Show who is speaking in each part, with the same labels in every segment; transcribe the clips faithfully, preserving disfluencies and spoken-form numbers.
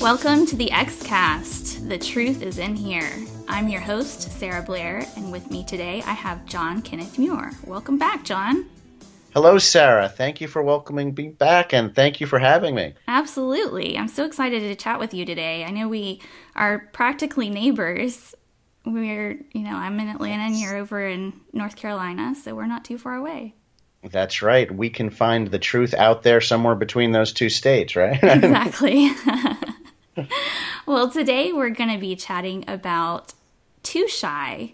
Speaker 1: Welcome to the X-Cast. The truth is in here. I'm your host, Sarah Blair, and with me today I have John Kenneth Muir. Welcome back, John.
Speaker 2: Hello, Sarah. Thank you for welcoming me back, and thank you for having me.
Speaker 1: Absolutely. I'm so excited to chat with you today. I know we are practically neighbors. We're, you know, I'm in Atlanta and you're over in North Carolina, so we're not too far away.
Speaker 2: That's right. We can find the truth out there somewhere between those two states, right?
Speaker 1: Exactly. Well, today we're going to be chatting about Too Shy,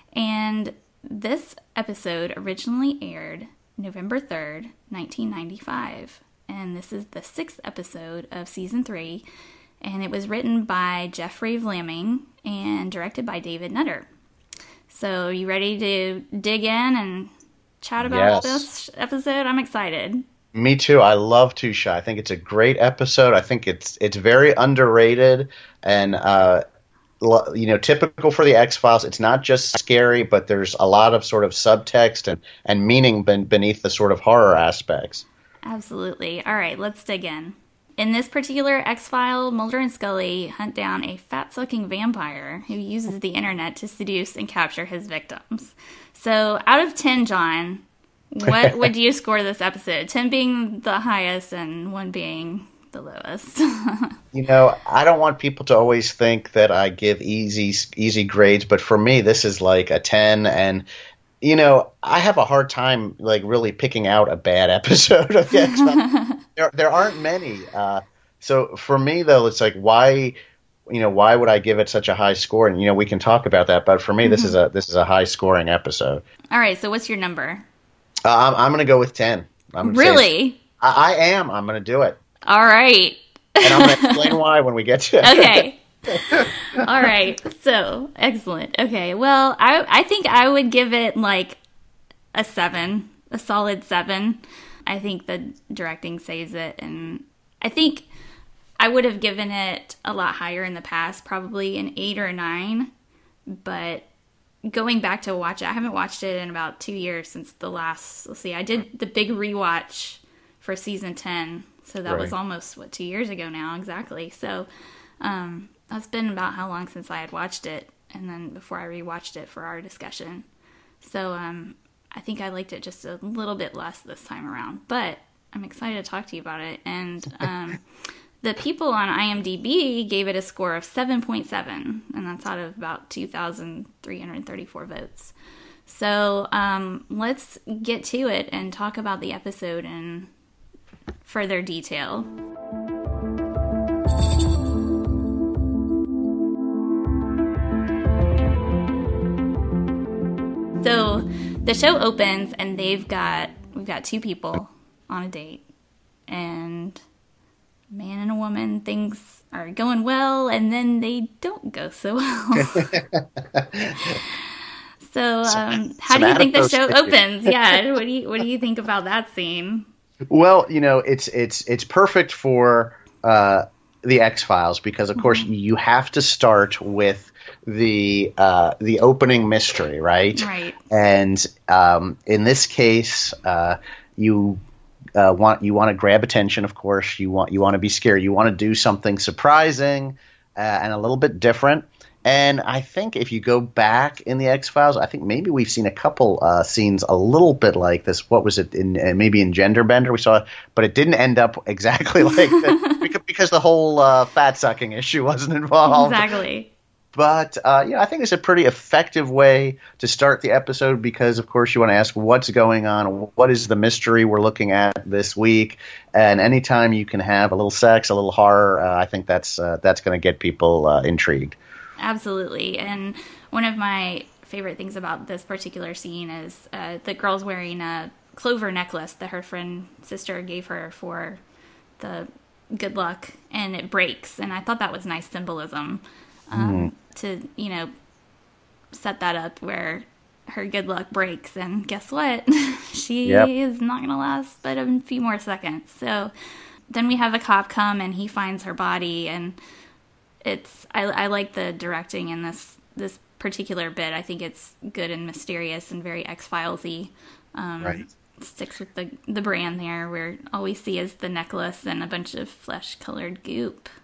Speaker 1: and this episode originally aired November third, nineteen ninety-five, and this is the sixth episode of season three, and it was written by Jeffrey Vlaming and directed by David Nutter. So, you ready to dig in and chat about
Speaker 2: Yes.
Speaker 1: this episode? I'm excited.
Speaker 2: Me too. I love Too Shy. I think it's a great episode. I think it's it's very underrated and uh, lo- you know, typical for the X-Files. It's not just scary, but there's a lot of sort of subtext and and meaning ben- beneath the sort of horror aspects.
Speaker 1: Absolutely. All right, let's dig in. In this particular X-File, Mulder and Scully hunt down a fat-sucking vampire who uses the internet to seduce and capture his victims. So, out of ten, John, what would you score this episode? ten being the highest and one being the lowest.
Speaker 2: You know, I don't want people to always think that I give easy easy grades, but for me, this is like a ten. And you know, I have a hard time like really picking out a bad episode of the X-Files. there, there aren't many. Uh, so for me, though, it's like why, you know, why would I give it such a high score? And you know, we can talk about that. But for me, mm-hmm. this is a this is a high scoring episode.
Speaker 1: All right. So what's your number?
Speaker 2: Uh, I'm, I'm going to go with ten. I'm
Speaker 1: Really?
Speaker 2: I, I am. I'm going to do it.
Speaker 1: All right.
Speaker 2: And I'm going to explain why when we get to it.
Speaker 1: Okay. All right. So, excellent. Okay. Well, I I think I would give it like a seven, a solid seven. I think the directing saves it. And I think I would have given it a lot higher in the past, probably an eight or a nine. But going back to watch it, I haven't watched it in about two years since the last, let's see, I did the big rewatch for season ten. So that
Speaker 2: Right.
Speaker 1: was almost, what, two years ago now, exactly. So um, that's been about how long since I had watched it, and then before I rewatched it for our discussion. So um, I think I liked it just a little bit less this time around. But I'm excited to talk to you about it. And um, the people on IMDb gave it a score of seven point seven, and that's out of about two thousand three hundred thirty-four votes. So um, let's get to it and talk about the episode in further detail. So the show opens and they've got, we've got two people on a date, and a man and a woman, things are going well, and then they don't go so well. So um, how do you think the show opens? Yeah, what do you what do you think about that scene?
Speaker 2: Well, you know, it's it's it's perfect for uh, the X-Files because, of mm-hmm. course, you have to start with the uh, the opening mystery, right?
Speaker 1: Right.
Speaker 2: And um, in this case, uh, you uh, want you want to grab attention. Of course, you want you want to be scared. You want to do something surprising uh, and a little bit different. And I think if you go back in the X-Files, I think maybe we've seen a couple uh, scenes a little bit like this. What was it in uh, maybe in Gender Bender we saw, but it didn't end up exactly like that because, because the whole uh, fat sucking issue wasn't involved.
Speaker 1: Exactly.
Speaker 2: But uh, yeah, I think it's a pretty effective way to start the episode because, of course, you want to ask what's going on, what is the mystery we're looking at this week, and anytime you can have a little sex, a little horror, uh, I think that's uh, that's going to get people uh, intrigued.
Speaker 1: Absolutely. And one of my favorite things about this particular scene is uh, the girl's wearing a clover necklace that her friend sister gave her for the good luck, and it breaks. And I thought that was nice symbolism um, mm. to, you know, set that up where her good luck breaks. And guess what? she yep. is not going to last but a few more seconds. So then we have a cop come and he finds her body, and It's I, I like the directing in this this particular bit. I think it's good and mysterious and very X-Files-y. Um,
Speaker 2: right.
Speaker 1: Sticks with the the brand there, where all we see is the necklace and a bunch of flesh-colored goop.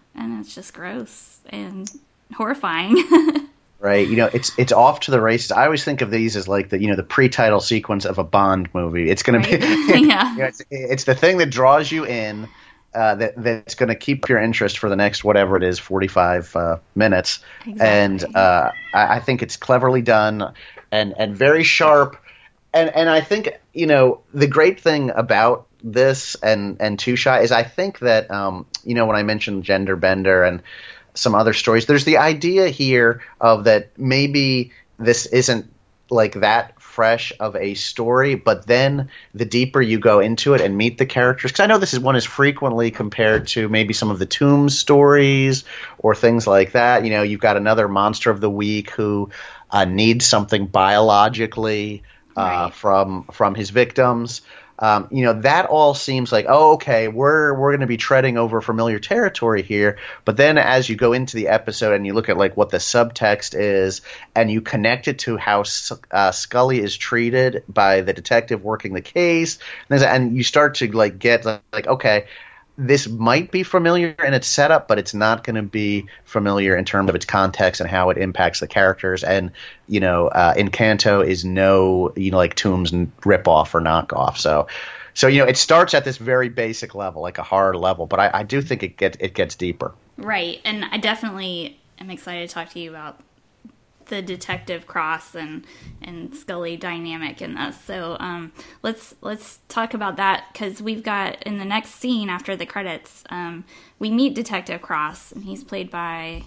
Speaker 1: and it's just gross and horrifying.
Speaker 2: Right, you know, it's it's off to the races. I always think of these as like the you know the pre-title sequence of a Bond movie. It's going right. to be, yeah, you know, it's, it's the thing that draws you in, uh, that that's going to keep your interest for the next whatever it is, forty-five uh, minutes. Exactly. And uh, I, I think it's cleverly done and and very sharp. And and I think you know the great thing about this and and Too Shy is I think that um, you know when I mentioned Gender Bender and some other stories, there's the idea here of that maybe this isn't like that fresh of a story, but then the deeper you go into it and meet the characters, because I know this is one is frequently compared to maybe some of the Tombs stories or things like that. You know, you've got another monster of the week who uh, needs something biologically uh, right. from from his victims. Um, you know, that all seems like, oh, okay, we're we're going to be treading over familiar territory here. But then as you go into the episode and you look at like what the subtext is and you connect it to how uh, Scully is treated by the detective working the case, and you start to like get like, okay, this might be familiar in its setup, but it's not going to be familiar in terms of its context and how it impacts the characters. And, you know, uh, Encanto is no, you know, like Tombs ripoff or knockoff. So, so, you know, it starts at this very basic level, like a horror level, but I, I do think it gets, it gets deeper.
Speaker 1: Right. And I definitely am excited to talk to you about the detective Cross and and Scully dynamic in this. So um, let's let's talk about that, because we've got in the next scene after the credits, um, we meet Detective Cross, and he's played by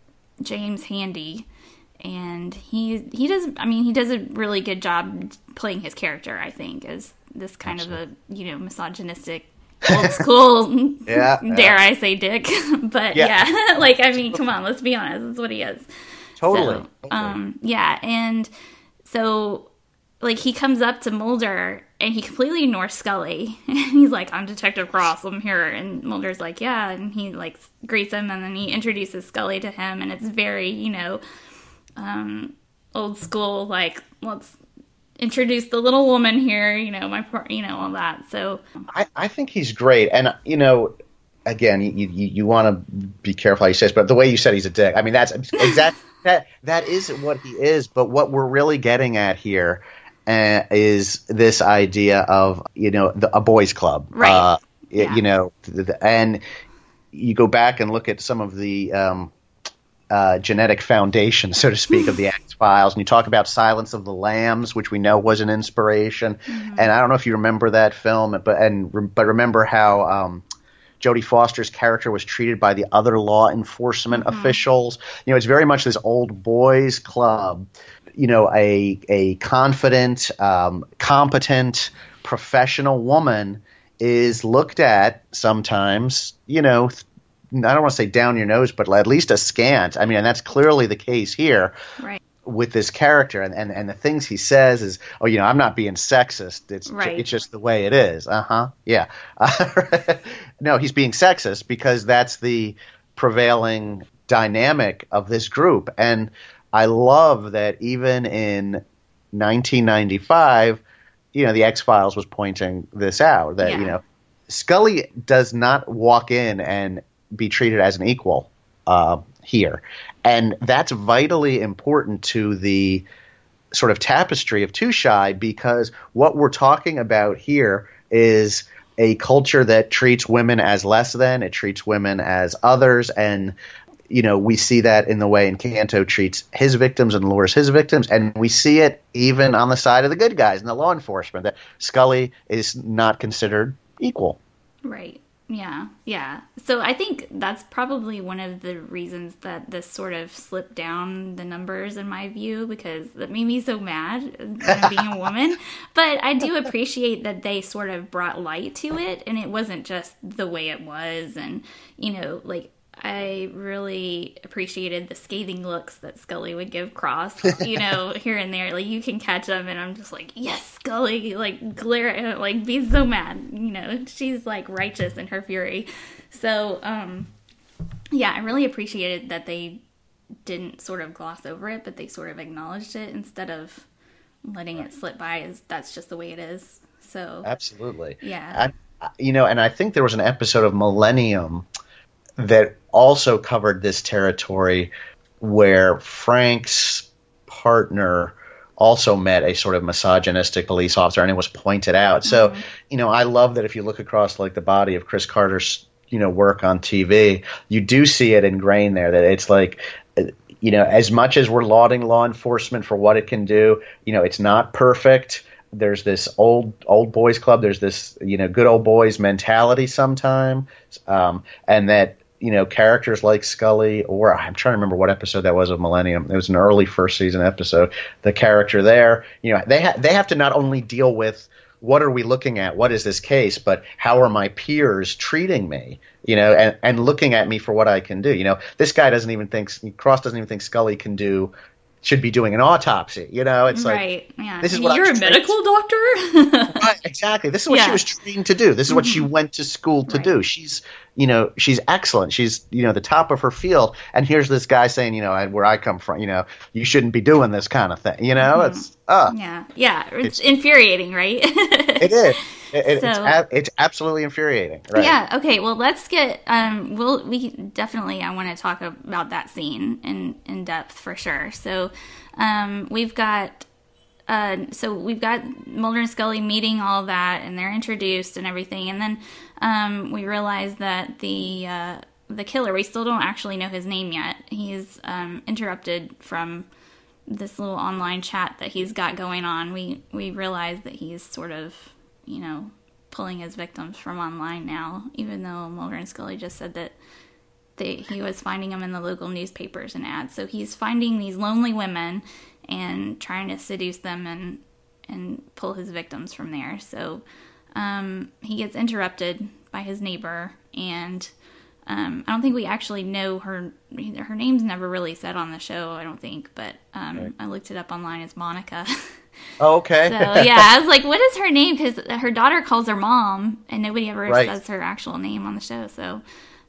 Speaker 1: James Handy, and he he does I mean he does a really good job playing his character. I think as this kind Absolutely. of a you know misogynistic old school
Speaker 2: yeah,
Speaker 1: dare
Speaker 2: yeah.
Speaker 1: I say dick, but yeah. yeah like I mean come on, let's be honest, that's what he is.
Speaker 2: Totally.
Speaker 1: So, um, yeah, and so, like, he comes up to Mulder, and he completely ignores Scully. And he's like, I'm Detective Cross, I'm here. And Mulder's like, yeah, and he, like, greets him, and then he introduces Scully to him, and it's very, you know, um, old school, like, let's introduce the little woman here, you know, my, you know, all that, so.
Speaker 2: I, I think he's great, and, you know, again, you, you, you want to be careful how you say this, but the way you said he's a dick, I mean, that's exactly... That that is what he is, but what we're really getting at here uh, is this idea of you know the, a boys' club,
Speaker 1: right?
Speaker 2: Uh,
Speaker 1: yeah.
Speaker 2: You know, the, the, and you go back and look at some of the um, uh, genetic foundation, so to speak, of the X-Files, and you talk about Silence of the Lambs, which we know was an inspiration. Mm-hmm. And I don't know if you remember that film, but and but remember how. Um, Jodie Foster's character was treated by the other law enforcement mm-hmm. officials. You know, it's very much this old boys club. You know, a a confident, um, competent, professional woman is looked at sometimes, you know, I don't want to say down your nose, but at least askant. I mean, and that's clearly the case here.
Speaker 1: Right. With
Speaker 2: this character, and, and, and the things he says is, oh, you know, I'm not being sexist. It's
Speaker 1: right.
Speaker 2: ju- it's just the way it is. Uh-huh. Yeah. Uh, no, he's being sexist because that's the prevailing dynamic of this group. And I love that even in nineteen ninety-five, you know, the X-Files was pointing this out, that, yeah. you know, Scully does not walk in and be treated as an equal uh, here. And that's vitally important to the sort of tapestry of Too Shy, because what we're talking about here is a culture that treats women as less than, it treats women as others, and you know we see that in the way Encanto treats his victims and lures his victims, and we see it even on the side of the good guys and the law enforcement, that Scully is not considered equal.
Speaker 1: Right. Yeah, yeah. So I think that's probably one of the reasons that this sort of slipped down the numbers in my view, because that made me so mad uh, being a woman. But I do appreciate that they sort of brought light to it, and it wasn't just the way it was. And, you know, like, I really appreciated the scathing looks that Scully would give Cross, you know, here and there. Like, you can catch them, and I'm just like, yes, Scully, like, glare at her, like, be so mad. You know, she's, like, righteous in her fury. So, um, yeah, I really appreciated that they didn't sort of gloss over it, but they sort of acknowledged it instead of letting it slip by as that's just the way it is. So,
Speaker 2: absolutely.
Speaker 1: Yeah.
Speaker 2: I, you know, and I think there was an episode of Millennium that also covered this territory where Frank's partner also met a sort of misogynistic police officer, and it was pointed out. So, mm-hmm. you know, I love that if you look across like the body of Chris Carter's, you know, work on T V, you do see it ingrained there, that it's like, you know, as much as we're lauding law enforcement for what it can do, you know, it's not perfect. There's this old old boys club. There's this, you know, good old boys mentality sometimes, um, and that, you know, characters like Scully, or I'm trying to remember what episode that was of Millennium. It was an early first season episode. The character there, you know, they ha- they have to not only deal with what are we looking at, what is this case, but how are my peers treating me, you know, and, and looking at me for what I can do. You know, this guy doesn't even think, Cross doesn't even think Scully can do, should be doing an autopsy. You know, it's
Speaker 1: right.
Speaker 2: like,
Speaker 1: yeah.
Speaker 2: this is what
Speaker 1: you're a medical doctor.
Speaker 2: Right, exactly. This is what yeah. she was trained to do. This is what mm-hmm. she went to school to right. do. She's, you know, she's excellent. She's, you know, the top of her field. And here's this guy saying, you know, where I come from, you know, you shouldn't be doing this kind of thing. You know, mm-hmm. it's, uh,
Speaker 1: yeah, yeah, it's, it's infuriating, right?
Speaker 2: It is. It,
Speaker 1: so,
Speaker 2: it's ab- it's absolutely infuriating. Right?
Speaker 1: Yeah. Okay. Well, let's get. Um. We'll. We definitely. I want to talk about that scene in in depth for sure. So, um. We've got. Uh. So we've got Mulder and Scully meeting all that, and they're introduced and everything, and then, um. We realize that the uh the killer. We still don't actually know his name yet. He's um interrupted from this little online chat that he's got going on. We we realize that he's sort of, you know, pulling his victims from online now, even though Mulder and Scully just said that they, he was finding them in the local newspapers and ads. So he's finding these lonely women and trying to seduce them and and pull his victims from there. So um, he gets interrupted by his neighbor, and um, I don't think we actually know her. Her name's never really said on the show, I don't think, but um, right. I looked it up online as Monica.
Speaker 2: Oh, okay.
Speaker 1: So, yeah, I was like, what is her name? Because her daughter calls her mom, and nobody ever
Speaker 2: right.
Speaker 1: says her actual name on the show. So,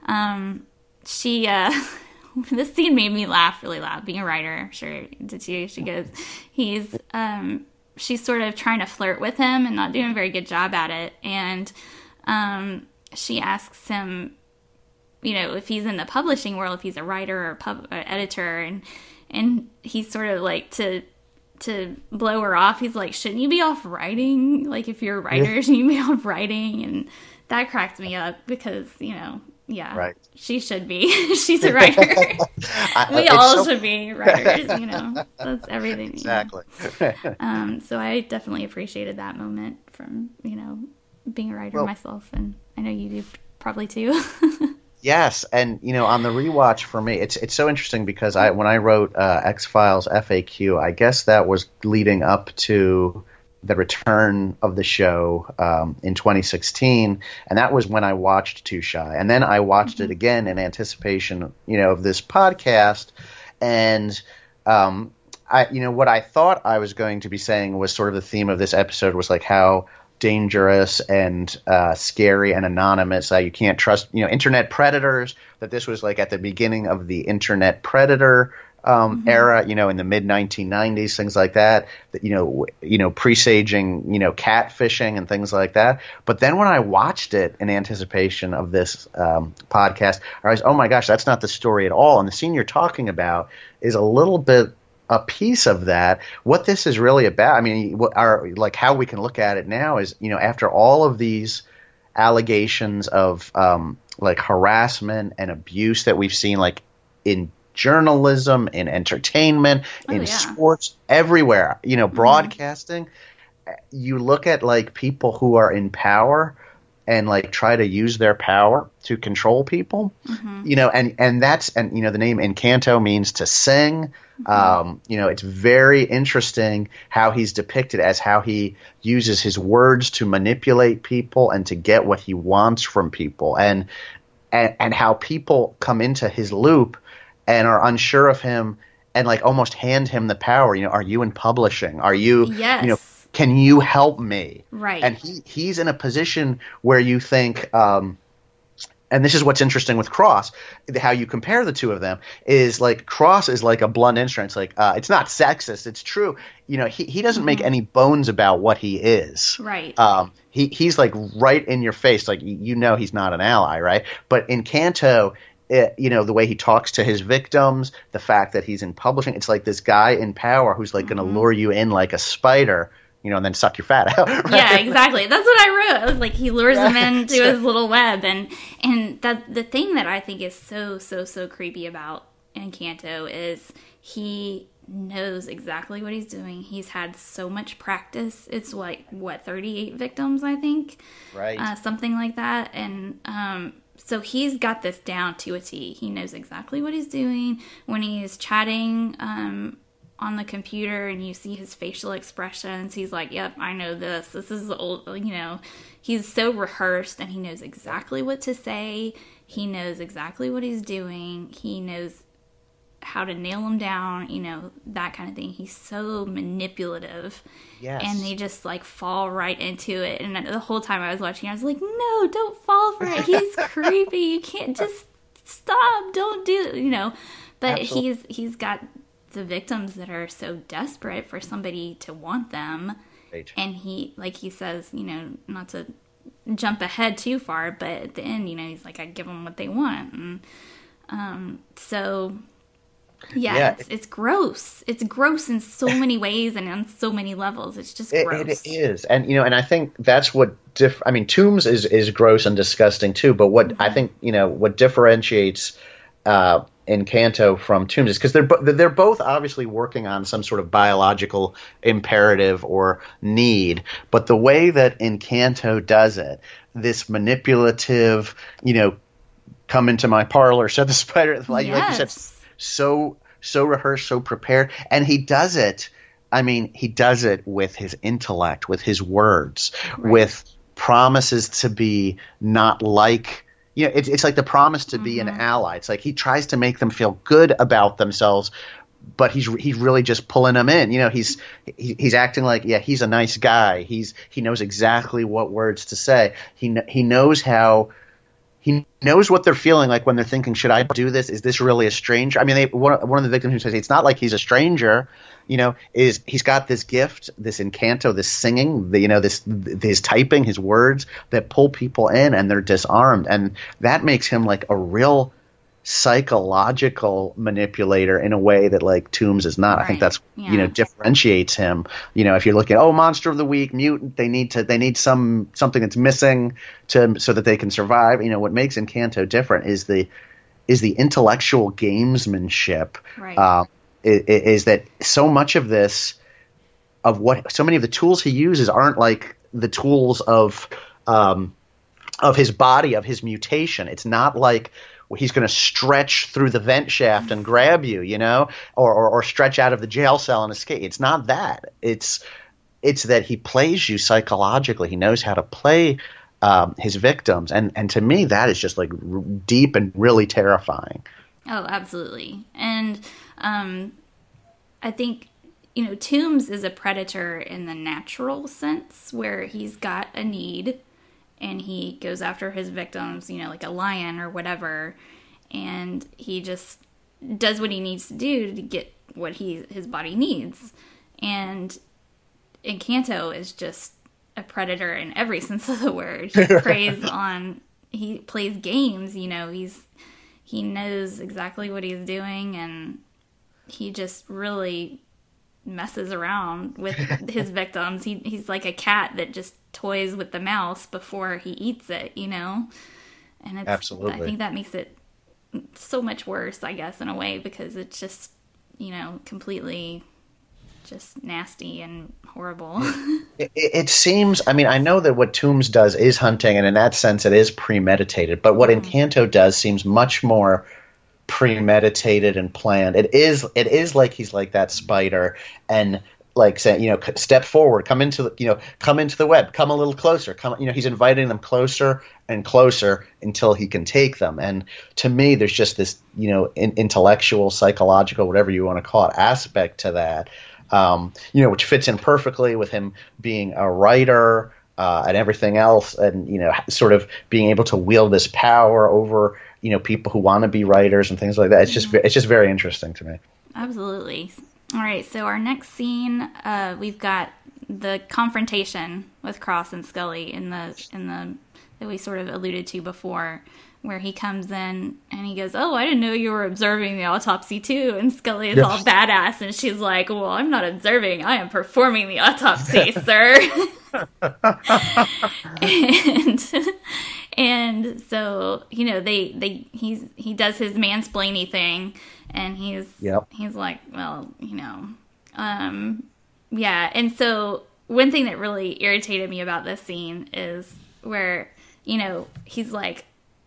Speaker 1: um, she, uh, this scene made me laugh really loud. Being a writer, I'm sure did you? She goes, he's, um, she's sort of trying to flirt with him and not doing a very good job at it. And, um, she asks him, you know, if he's in the publishing world, if he's a writer or pub or editor, and, and he's sort of like to, to blow her off, he's like, shouldn't you be off writing? Like, if you're a writer, yeah. shouldn't you be off writing? And that cracked me up because, you know, yeah,
Speaker 2: right.
Speaker 1: she should be. She's a writer. I, we all so... should be writers, you know. That's everything.
Speaker 2: Exactly.
Speaker 1: You know? um, so I definitely appreciated that moment from, you know, being a writer well, myself, and I know you do probably too.
Speaker 2: Yes, and you know, on the rewatch for me, it's it's so interesting because I when I wrote uh, X-Files F A Q, I guess that was leading up to the return of the show um, in twenty sixteen, and that was when I watched Too Shy, and then I watched mm-hmm. it again in anticipation, you know, of this podcast, and um, I, you know, what I thought I was going to be saying was sort of the theme of this episode was like how dangerous and uh, scary and anonymous. Uh, you can't trust, you know, internet predators. That this was like at the beginning of the internet predator um, mm-hmm. era, you know, in the mid nineteen nineties, things like that. That you know, w- you know, presaging, you know, catfishing and things like that. But then when I watched it in anticipation of this um, podcast, I was, oh my gosh, that's not the story at all. And the scene you're talking about is a little bit a piece of that. What this is really about, I mean, what our, like how we can look at it now is, you know, after all of these allegations of um, like harassment and abuse that we've seen, like in journalism, in entertainment, oh, in yeah. sports, everywhere, you know, broadcasting, mm-hmm. you look at like people who are in power and like try to use their power to control people, mm-hmm. you know, and, and that's, and, you know, the name Encanto means to sing. Mm-hmm. Um, you know, it's very interesting how he's depicted as how he uses his words to manipulate people and to get what he wants from people, and, and, and how people come into his loop and are unsure of him and like almost hand him the power. You know, are you in publishing? Are you,
Speaker 1: yes.
Speaker 2: you know, can you help me?
Speaker 1: Right.
Speaker 2: And he, he's in a position where you think, um, and this is what's interesting with Cross, how you compare the two of them is like Cross is like a blunt instrument. It's like, uh, it's not sexist. It's true. You know, he, he doesn't mm-hmm. make any bones about what he is.
Speaker 1: Right.
Speaker 2: Um, he, he's like right in your face. Like, you know, he's not an ally. Right. But Encanto it, you know, the way he talks to his victims, the fact that he's in publishing, it's like this guy in power who's like mm-hmm. going to lure you in like a spider, you know, and then suck your fat out. Right?
Speaker 1: Yeah, exactly. That's what I wrote. I was like, he lures him into his little web. And, and that the thing that I think is so, so, so creepy about Encanto is he knows exactly what he's doing. He's had so much practice. It's like, what, thirty-eight victims, I think?
Speaker 2: Right.
Speaker 1: Uh, something like that. And um, so he's got this down to a T. He knows exactly what he's doing. When he's chatting um, on the computer and you see his facial expressions, he's like, yep, I know this. This is old, you know. He's so rehearsed and he knows exactly what to say. He knows exactly what he's doing. He knows how to nail him down, you know, that kind of thing. He's so manipulative.
Speaker 2: Yes.
Speaker 1: And they just like fall right into it. And the whole time I was watching, I was like, no, don't fall for it. He's creepy. You can't just stop. Don't do it, you know. But Absolutely. he's he's got the victims that are so desperate for somebody to want them.
Speaker 2: Right.
Speaker 1: And he, like he says, you know, not to jump ahead too far, but at the end, you know, he's like, I give them what they want. And um, so... Yeah, yeah, it's, it's gross. It's gross in so many ways and on so many levels. It's just gross.
Speaker 2: It, it is, and you know, and I think that's what diff. I mean, Tombs is is gross and disgusting too. But what mm-hmm. I think you know what differentiates uh, Encanto from Tombs is because they're bo- they're both obviously working on some sort of biological imperative or need. But the way that Encanto does it, this manipulative, you know, come into my parlor, said the spider, like,
Speaker 1: yes.
Speaker 2: like you said. So so rehearsed, so prepared, and he does it. I mean, he does it with his intellect, with his words, right. with promises to be not like you know. It's it's like the promise to be mm-hmm. an ally. It's like he tries to make them feel good about themselves, but he's he's really just pulling them in. You know, he's he, he's acting like yeah, he's a nice guy. He's he knows exactly what words to say. He he knows how. He knows what they're feeling like when they're thinking, should I do this? Is this really a stranger? I mean, they, one, one of the victims who says it's not like he's a stranger, you know, is he's got this gift, this Encanto, this singing, the, you know, this his typing, his words that pull people in and they're disarmed. And that makes him like a real psychological manipulator in a way that like Tombs is not. Right. I think that's yeah. you know differentiates him. You know, if you're looking, oh, monster of the week, mutant, they need to they need some something that's missing to so that they can survive. You know, what makes Encanto different is the is the intellectual gamesmanship.
Speaker 1: Right.
Speaker 2: Uh, is, is that so much of this of what so many of the tools he uses aren't like the tools of um, of his body, of his mutation. It's not like he's going to stretch through the vent shaft and grab you, you know, or, or or stretch out of the jail cell and escape. It's not that. It's it's that he plays you psychologically. He knows how to play um, his victims, and and to me, that is just like r- deep and really terrifying.
Speaker 1: Oh, absolutely. And um, I think you know, Tombs is a predator in the natural sense, where he's got a need. And he goes after his victims, you know, like a lion or whatever. And he just does what he needs to do to get what he his body needs. And Encanto is just a predator in every sense of the word. He preys on, he plays games, you know, he's he knows exactly what he's doing, and he just really messes around with his victims. He he's like a cat that just toys with the mouse before he eats it, you know? And it's,
Speaker 2: absolutely.
Speaker 1: I think that makes it so much worse, I guess, in a way, because it's just, you know, completely just nasty and horrible.
Speaker 2: it, it seems, I mean, I know that what Tombs does is hunting, and in that sense it is premeditated, but what mm. Encanto does seems much more premeditated and planned. It is it is like he's like that spider, and like saying, you know, step forward, come into the, you know, come into the web, come a little closer, come, you know, he's inviting them closer and closer until he can take them. And to me, there's just this, you know, in, intellectual, psychological, whatever you want to call it, aspect to that, um, you know, which fits in perfectly with him being a writer uh, and everything else, and, you know, sort of being able to wield this power over, you know, people who want to be writers and things like that. It's just, it's just very interesting to me.
Speaker 1: Absolutely. All right, so our next scene, uh, we've got the confrontation with Cross and Scully in the in the that we sort of alluded to before. where he comes in and he goes, "Oh, I didn't know you were observing the autopsy too." And Scully is
Speaker 2: Yes.
Speaker 1: all badass, and she's like, "Well, I'm not observing. I am performing the autopsy, sir." and and so, you know, they they he's he does his mansplaining thing, and he's
Speaker 2: Yep.
Speaker 1: he's like, "Well, you know, um, yeah." And so one thing that really irritated me about this scene is where, you know, he's like,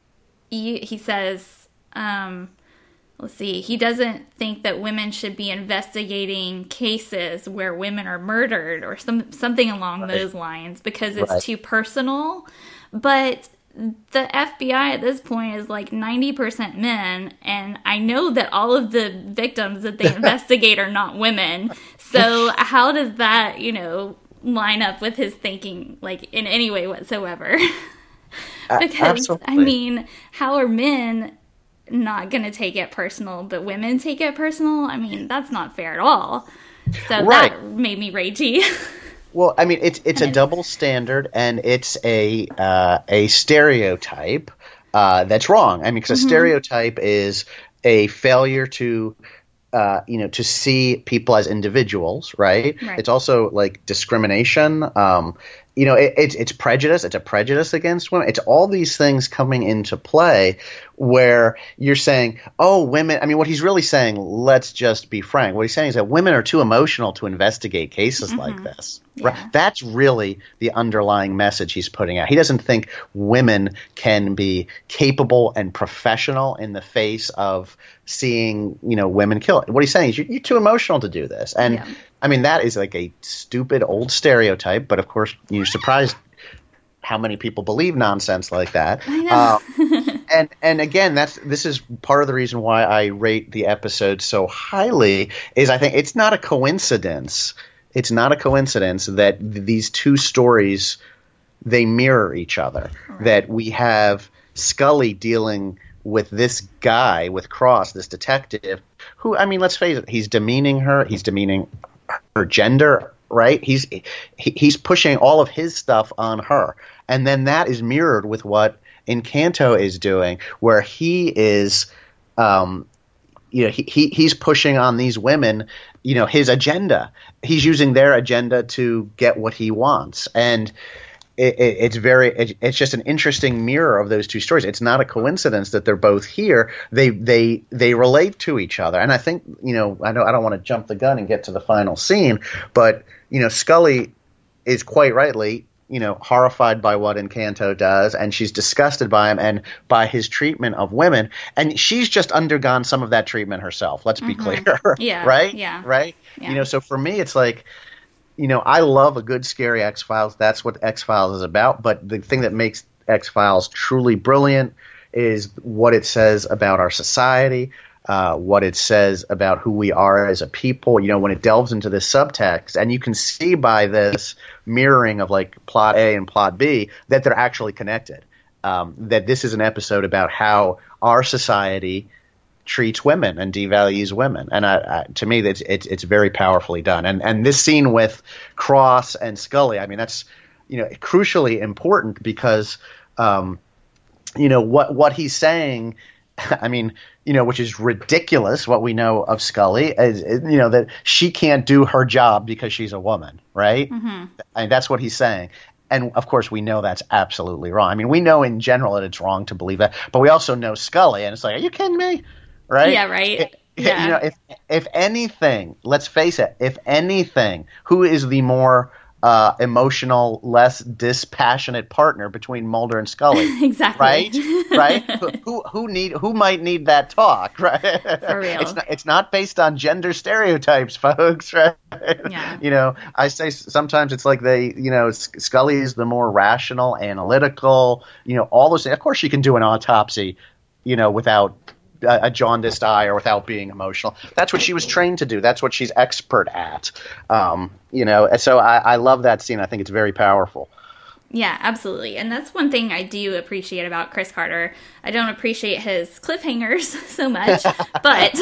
Speaker 1: he, he says, um, let's see, he doesn't think that women should be investigating cases where women are murdered or some something along
Speaker 2: Right.
Speaker 1: those lines because it's
Speaker 2: Right.
Speaker 1: too personal. But the F B I at this point is like ninety percent men, and I know that all of the victims that they investigate are not women. So how does that, you know, line up with his thinking, like, in any way whatsoever? Because,
Speaker 2: Absolutely.
Speaker 1: I mean, how are men not going to take it personal, but women take it personal? I mean, that's not fair at all. So
Speaker 2: Right.
Speaker 1: that made me ragey.
Speaker 2: Well, I mean, it's it's a double standard, and it's a uh, a stereotype uh, that's wrong. I mean, because
Speaker 1: Mm-hmm.
Speaker 2: a stereotype is a failure to uh, you know to see people as individuals, right?
Speaker 1: Right.
Speaker 2: It's also like discrimination. Um, you know, it, it's it's prejudice. It's a prejudice against women. It's all these things coming into play where you're saying, oh, women. I mean, what he's really saying, let's just be frank. What he's saying is that women are too emotional to investigate cases like this.
Speaker 1: Yeah.
Speaker 2: Right? That's really the underlying message he's putting out. He doesn't think women can be capable and professional in the face of seeing, you know, women killed. What he's saying is you're, you're too emotional to do this. And
Speaker 1: Yeah.
Speaker 2: I mean, that is like a stupid old stereotype, but of course you're surprised how many people believe nonsense like that.
Speaker 1: I know.
Speaker 2: Uh, and and again, that's this is part of the reason why I rate the episode so highly is I think it's not a coincidence. It's not a coincidence that th- these two stories, they mirror each other.
Speaker 1: Right.
Speaker 2: That we have Scully dealing with this guy, with Cross, this detective, who, I mean, let's face it, he's demeaning her. He's demeaning her gender, right? He's he, he's pushing all of his stuff on her. And then that is mirrored with what Encanto is doing, where he is um, you know, he, he he's pushing on these women, you know, his agenda. He's using their agenda to get what he wants. And it, it, it's very it, it's just an interesting mirror of those two stories. It's not a coincidence that they're both here. They they they relate to each other. And I think, you know, I know I don't want to jump the gun and get to the final scene, but, you know, Scully is quite rightly, you know, horrified by what Encanto does, and she's disgusted by him and by his treatment of women. And she's just undergone some of that treatment herself. Let's be
Speaker 1: Mm-hmm.
Speaker 2: clear.
Speaker 1: Yeah,
Speaker 2: Right?
Speaker 1: yeah.
Speaker 2: Right?
Speaker 1: Yeah.
Speaker 2: You know, so for me, it's like, you know, I love a good, scary X-Files. That's what X-Files is about. But the thing that makes X-Files truly brilliant is what it says about our society, uh, what it says about who we are as a people, you know, when it delves into this subtext. And you can see by this mirroring of like plot A and plot B that they're actually connected, um, that this is an episode about how our society treats women and devalues women. And I, I, to me, it's, it's it's very powerfully done. And and this scene with Cross and Scully, I mean, that's, you know, crucially important because, um, you know, what what he's saying, I mean, you know, which is ridiculous, what we know of Scully, is, is, you know, that she can't do her job because she's a woman, right?
Speaker 1: Mm-hmm.
Speaker 2: I mean, that's what he's saying. And, of course, we know that's absolutely wrong. I mean, we know in general that it's wrong to believe that, but we also know Scully, and it's like, are you kidding me? Right?
Speaker 1: Yeah, right.
Speaker 2: It-
Speaker 1: Yeah.
Speaker 2: You know, if if anything, let's face it, if anything, who is the more uh, emotional, less dispassionate partner between Mulder and Scully?
Speaker 1: Exactly.
Speaker 2: Right? Right? who, who who need who might need that talk, right?
Speaker 1: For real.
Speaker 2: It's not it's not based on gender stereotypes, folks, right?
Speaker 1: Yeah.
Speaker 2: You know, I say sometimes it's like they, you know, Scully is the more rational, analytical, you know, all those things. Of course she can do an autopsy, you know, without a jaundiced eye or without being emotional. That's what she was trained to do. That's what she's expert at. Um, you know, and so I, I love that scene. I think it's very powerful.
Speaker 1: Yeah, absolutely. And that's one thing I do appreciate about Chris Carter. I don't appreciate his cliffhangers so much, but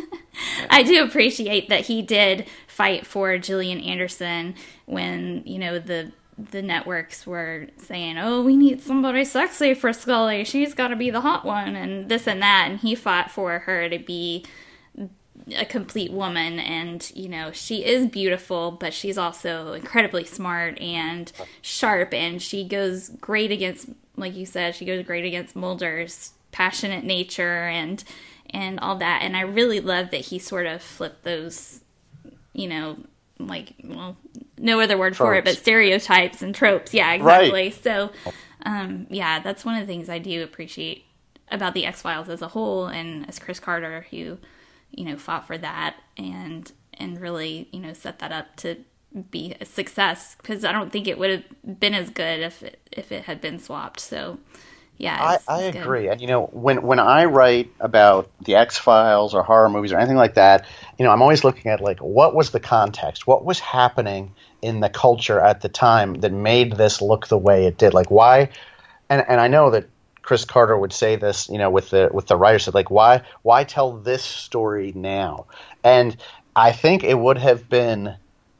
Speaker 1: I do appreciate that he did fight for Gillian Anderson when, you know, the the networks were saying, oh, we need somebody sexy for Scully. She's got to be the hot one and this and that. And he fought for her to be a complete woman. And, you know, she is beautiful, but she's also incredibly smart and sharp. And she goes great against, like you said, she goes great against Mulder's passionate nature and and all that. And I really love that he sort of flipped those, you know, like, well, no other word for it, but stereotypes and tropes. Yeah, exactly. Right. So, um, yeah, that's one of the things I do appreciate about the X-Files as a whole, and as Chris Carter, who, you know, fought for that and and really, you know, set that up to be a success, because I don't think it would have been as good if it, if it had been swapped. So, yeah, it's,
Speaker 2: I, I
Speaker 1: it's
Speaker 2: agree.
Speaker 1: good.
Speaker 2: And, you know, when, when I write about the X-Files or horror movies or anything like that, you know, I'm always looking at, like, what was the context? What was happening in the culture at the time that made this look the way it did? Like, why? And, and I know that Chris Carter would say this, you know, with the with the writers, said, like, why why tell this story now? And I think it would have been,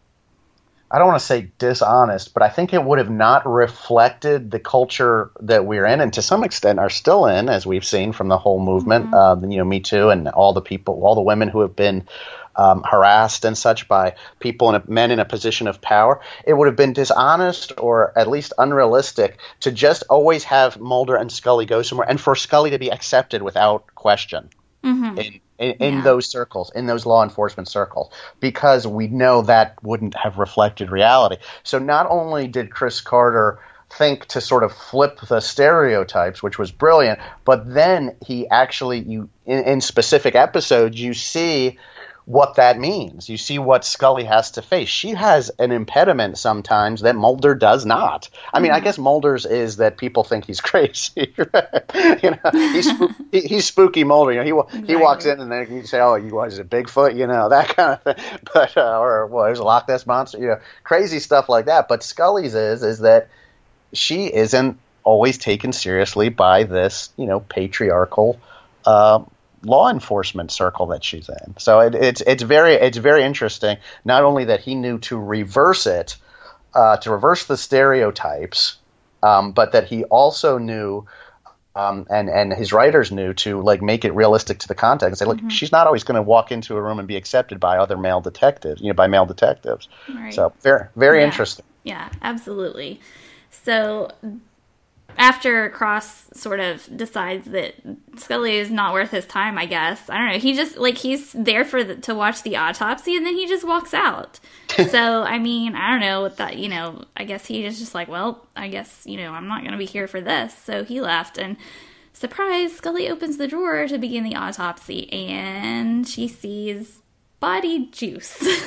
Speaker 2: I don't want to say dishonest, but I think it would have not reflected the culture that we're in, and to some extent are still in, as we've seen from the whole movement, mm-hmm. uh, you know, Me Too, and all the people, all the women who have been um, harassed and such by people and men in a position of power. It would have been dishonest, or at least unrealistic, to just always have Mulder and Scully go somewhere, and for Scully to be accepted without question. Mm-hmm. In, in, in yeah. those circles, in those law enforcement circles, because we know that wouldn't have reflected reality. So not only did Chris Carter think to sort of flip the stereotypes, which was brilliant, but then he actually, you in, in specific episodes, you see what that means. You see what Scully has to face. She has an impediment sometimes that Mulder does not. I mean, mm-hmm. I guess Mulder's is that people think he's crazy. You know, he's spook, he, he's spooky Mulder. You know, he exactly. he walks in and then you say, "Oh, you was a Bigfoot," you know, that kind of thing. But uh, or well, there's a Loch Ness monster. You know, crazy stuff like that. But Scully's is is that she isn't always taken seriously by this, you know, patriarchal Uh, law enforcement circle that she's in. So it, it's it's very it's very interesting. Not only that he knew to reverse it, uh, to reverse the stereotypes, um, but that he also knew, um, and and his writers knew to like make it realistic to the context. And say, look, mm-hmm. she's not always going to walk into a room and be accepted by other male detectives, you know, by male detectives. Right. So very very
Speaker 1: yeah.
Speaker 2: interesting.
Speaker 1: Yeah, absolutely. So after Cross sort of decides that Scully is not worth his time, I guess. I don't know. He just, like, he's there for the, to watch the autopsy, and then he just walks out. So, I mean, I don't know what that, you know, I guess he is just like, well, I guess, you know, I'm not going to be here for this. So he left, and surprise, Scully opens the drawer to begin the autopsy, and she sees body juice.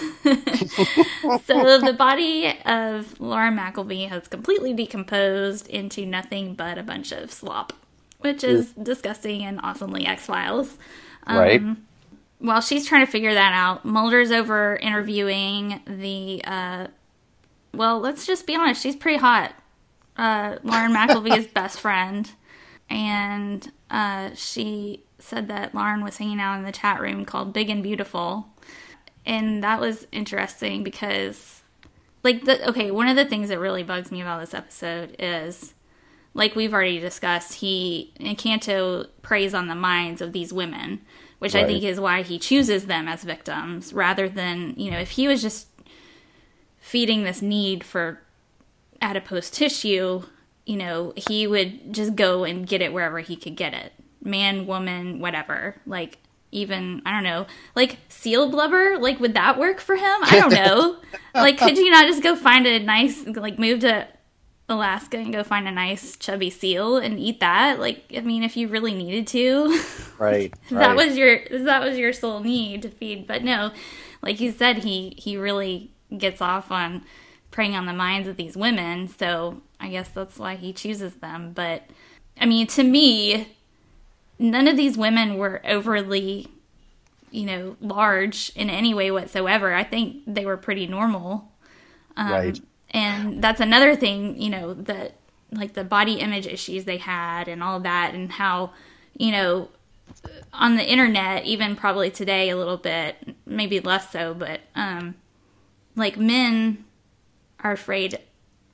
Speaker 1: So the body of Lauren McElvey has completely decomposed into nothing but a bunch of slop, which is disgusting and awesomely X-Files. Um,
Speaker 2: right.
Speaker 1: While she's trying to figure that out, Mulder's over interviewing the, uh, well, let's just be honest, she's pretty hot. Uh, Lauren McElvey's best friend. And uh, she said that Lauren was hanging out in the chat room called Big and Beautiful. And that was interesting because, like, the okay, one of the things that really bugs me about this episode is, like we've already discussed, he, Encanto preys on the minds of these women, which right. I think is why he chooses them as victims, rather than, you know, if he was just feeding this need for adipose tissue, you know, he would just go and get it wherever he could get it. Man, woman, whatever. Like, even, I don't know, like seal blubber, like would that work for him? I don't know. Like, could you not just go find a nice, like move to Alaska and go find a nice chubby seal and eat that? Like, I mean, if you really needed to.
Speaker 2: Right.
Speaker 1: that
Speaker 2: right.
Speaker 1: was your, that was your sole need to feed. But no, like you said, he, he really gets off on preying on the minds of these women. So I guess that's why he chooses them. But I mean, to me, none of these women were overly, you know, large in any way whatsoever. I think they were pretty normal. Um, right. And that's another thing, you know, that, like, the body image issues they had and all that, and how, you know, on the internet, even probably today a little bit, maybe less so, but, um, like, men are afraid,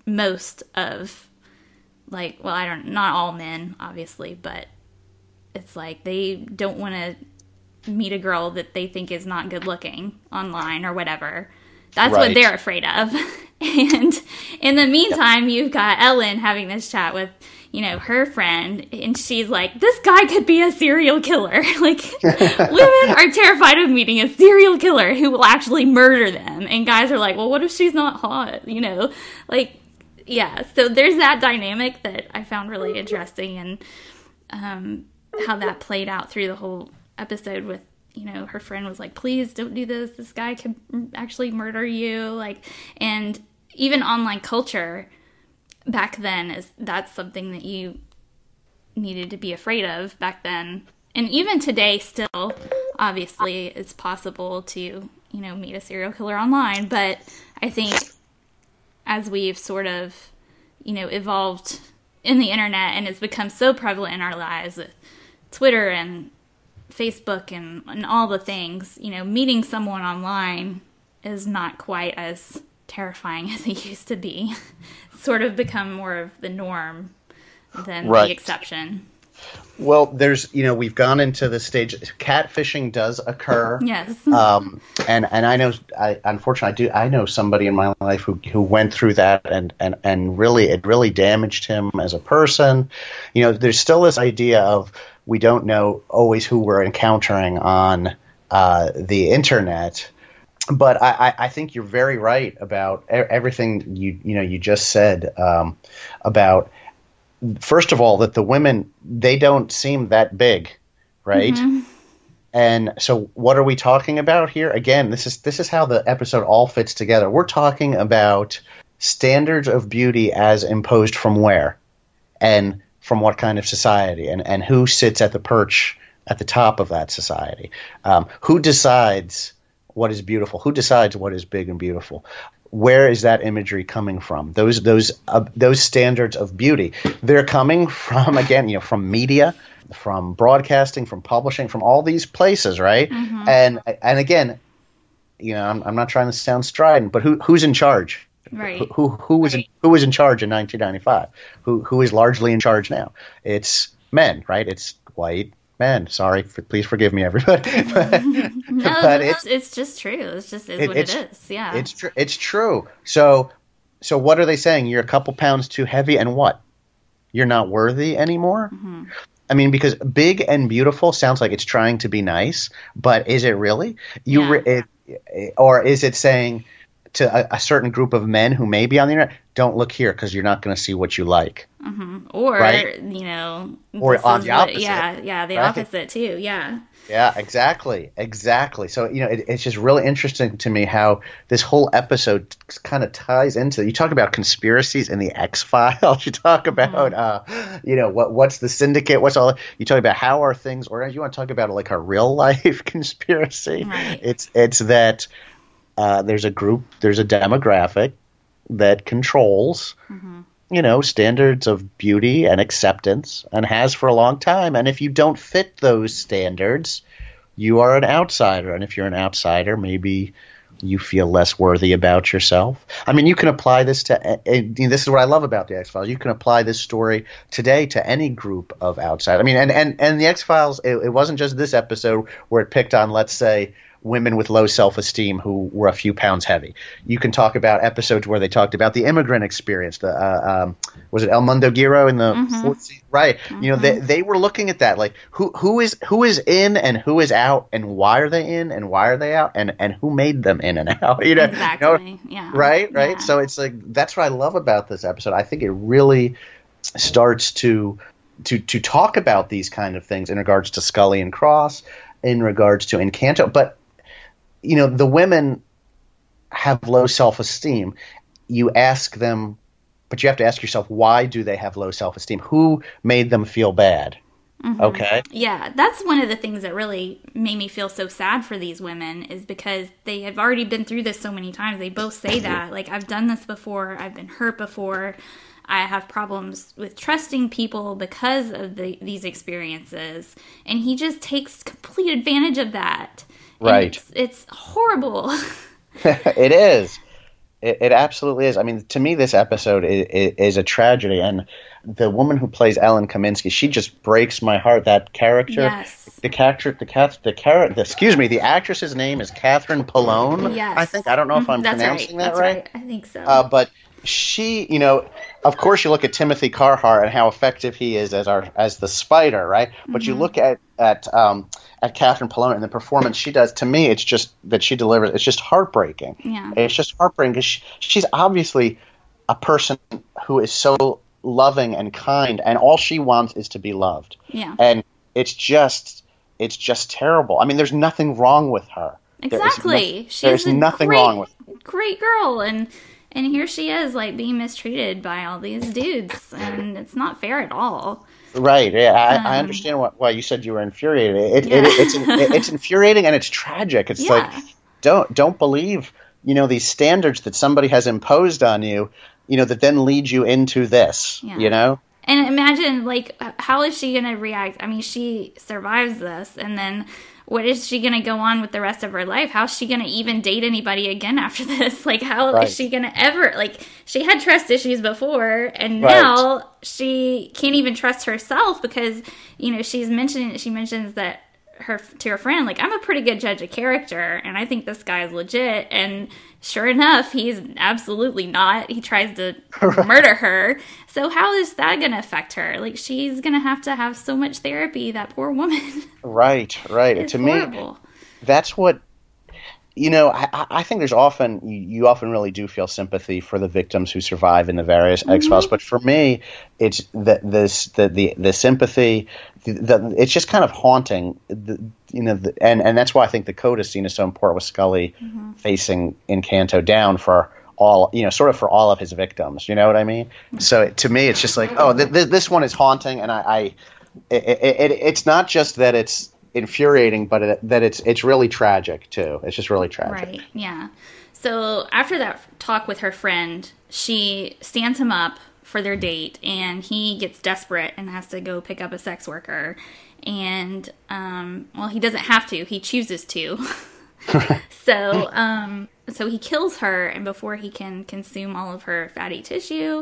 Speaker 1: most of, like, well, I don't, not all men, obviously, but it's like they don't want to meet a girl that they think is not good looking online or whatever. That's
Speaker 2: right.
Speaker 1: what they're afraid of. And in the meantime, you've got Ellen having this chat with, you know, her friend, and she's like, this guy could be a serial killer. Like, women are terrified of meeting a serial killer who will actually murder them. And guys are like, well, what if she's not hot? You know, like, yeah. So there's that dynamic that I found really interesting, and um, how that played out through the whole episode with, you know, her friend was like, please don't do this. This guy could actually murder you. Like, and even online culture back then is that's something that you needed to be afraid of back then. And even today still, obviously, it's possible to, you know, meet a serial killer online. But I think as we've sort of, you know, evolved in the internet and it's become so prevalent in our lives with Twitter and Facebook and, and all the things, you know, meeting someone online is not quite as terrifying as it used to be. It's sort of become more of the norm than right. the exception.
Speaker 2: Well, there's, you know, we've gone into the stage. Catfishing does occur.
Speaker 1: Yes.
Speaker 2: Um, and, and I know, I, unfortunately, I do, I know somebody in my life who, who went through that and, and, and really, it really damaged him as a person. You know, there's still this idea of, we don't know always who we're encountering on uh, the internet, but I, I think you're very right about everything you you know you just said um, about. First of all, that the women, they don't seem that big, right? Mm-hmm. And so, what are we talking about here? Again, this is this is how the episode all fits together. We're talking about standards of beauty as imposed from where, and from what kind of society, and, and who sits at the perch at the top of that society. Um, who decides what is beautiful? Who decides what is big and beautiful? Where is that imagery coming from? Those those uh, those standards of beauty, they're coming from, again, you know, from media, from broadcasting, from publishing, from all these places, right? Mm-hmm. And and again, you know, I'm, I'm not trying to sound strident, but who who's in charge?
Speaker 1: Right.
Speaker 2: Who who was right. in, who was in charge in nineteen ninety-five? Who who is largely in charge now? It's men, right? It's white men. Sorry, for, please forgive me, everybody. but,
Speaker 1: no, but it's, it's just true. It's just is it, what it is. Yeah,
Speaker 2: it's true. It's true. So so what are they saying? You're a couple pounds too heavy, and what? You're not worthy anymore. Mm-hmm. I mean, because big and beautiful sounds like it's trying to be nice, but is it really? You yeah. re- it, or is it saying to a, a certain group of men who may be on the internet, don't look here because you're not going to see what you like.
Speaker 1: Mm-hmm. Or, right? you know.
Speaker 2: Or on the opposite.
Speaker 1: What, yeah, yeah, the right? opposite too, yeah.
Speaker 2: Yeah, exactly, exactly. So, you know, it, it's just really interesting to me how this whole episode kind of ties into, you talk about conspiracies in the X-Files, you talk about, mm-hmm. uh, you know, what what's the syndicate, what's all, you talk about how are things organized, you want to talk about like a real life conspiracy.
Speaker 1: Right.
Speaker 2: It's, it's that uh, there's a group, there's a demographic that controls, mm-hmm. you know, standards of beauty and acceptance, and has for a long time. And if you don't fit those standards, you are an outsider. And if you're an outsider, maybe you feel less worthy about yourself. I mean, you can apply this to, and this is what I love about the X-Files. You can apply this story today to any group of outsiders. I mean, and, and, and the X-Files, it, it wasn't just this episode where it picked on, let's say, women with low self-esteem who were a few pounds heavy. You can talk about episodes where they talked about the immigrant experience. The uh, um, was it El Mundo Giro in the
Speaker 1: mm-hmm.
Speaker 2: fourth season? Right? Mm-hmm. You know, they they were looking at that, like who who is who is in and who is out, and why are they in and why are they out, and and who made them in and out? You know,
Speaker 1: exactly.
Speaker 2: You know?
Speaker 1: Yeah.
Speaker 2: Right. Right.
Speaker 1: Yeah.
Speaker 2: So it's like that's what I love about this episode. I think it really starts to to to talk about these kind of things in regards to Scully and Cross, in regards to Encanto, but you know, the women have low self-esteem. You ask them, but you have to ask yourself, why do they have low self-esteem? Who made them feel bad? Mm-hmm. Okay.
Speaker 1: Yeah, that's one of the things that really made me feel so sad for these women, is because they have already been through this so many times. They both say that, like, I've done this before, I've been hurt before, I have problems with trusting people because of the, these experiences. And he just takes complete advantage of that.
Speaker 2: Right.
Speaker 1: It's, it's horrible.
Speaker 2: It is. It, it absolutely is. I mean, to me, this episode is, is a tragedy, and the woman who plays Ellen Kaminsky, she just breaks my heart. That character,
Speaker 1: Yes.
Speaker 2: the character, the cat, the character. Excuse me, the actress's name is Catherine Polone.
Speaker 1: Yes.
Speaker 2: I think. I don't know if I'm
Speaker 1: That's
Speaker 2: pronouncing
Speaker 1: right.
Speaker 2: that
Speaker 1: That's
Speaker 2: right.
Speaker 1: right. I think so.
Speaker 2: Uh, but she, you know, of course, you look at Timothy Carhart and how effective he is as our as the Spider, right? But you look at at um, at Catherine Polone and the performance she does. To me, it's just that she delivers. It's just heartbreaking.
Speaker 1: Yeah.
Speaker 2: It's just heartbreaking because she, she's obviously a person who is so loving and kind, and all she wants is to be loved.
Speaker 1: Yeah.
Speaker 2: And it's just it's just terrible. I mean, there's nothing wrong with her.
Speaker 1: Exactly.
Speaker 2: There's,
Speaker 1: She's
Speaker 2: there's
Speaker 1: a
Speaker 2: nothing
Speaker 1: great,
Speaker 2: wrong with her.
Speaker 1: great girl, and and here she is, like, being mistreated by all these dudes, and it's not fair at all.
Speaker 2: Right. Yeah, I,
Speaker 1: Um,
Speaker 2: I understand what, why you said you were infuriated. It,
Speaker 1: Yeah.
Speaker 2: it, it's it, it's infuriating and it's tragic. It's
Speaker 1: Yeah.
Speaker 2: like don't don't believe you know these standards that somebody has imposed on you. You know that then lead you into this.
Speaker 1: Yeah.
Speaker 2: You know.
Speaker 1: And imagine, like, how is she going to react? I mean, she survives this, and then what is she going to go on with the rest of her life? How is she going to even date anybody again after this? Like, how
Speaker 2: Right.
Speaker 1: is she going to ever, like, she had trust issues before, and
Speaker 2: Right.
Speaker 1: now she can't even trust herself because, you know, she's mentioning, she mentions that her to her friend, like, I'm a pretty good judge of character, and I think this guy is legit, and sure enough, he's absolutely not. He tries to murder her. So how is that going to affect her? Like, she's going to have to have so much therapy, that poor woman.
Speaker 2: Right. Right.
Speaker 1: It's
Speaker 2: to me,
Speaker 1: horrible.
Speaker 2: that's what you know. I, I I think there's often you, you often really do feel sympathy for the victims who survive in the various X Files. But for me, it's the this the the, the sympathy. The, the, it's just kind of haunting, the, you know, the, and and that's why I think the Coda scene is so important with Scully facing Encanto down for all, you know, sort of for all of his victims. You know what I mean? So to me, it's just like, oh, th- th- this one is haunting, and I, I it, it, it, it's not just that it's infuriating, but it, that it's it's really tragic too. It's just really tragic.
Speaker 1: Right, yeah. So after that talk with her friend, she stands him up for their date, and he gets desperate and has to go pick up a sex worker. And, um, well, he doesn't have to. He chooses to. so, um, so he kills her, and before he can consume all of her fatty tissue,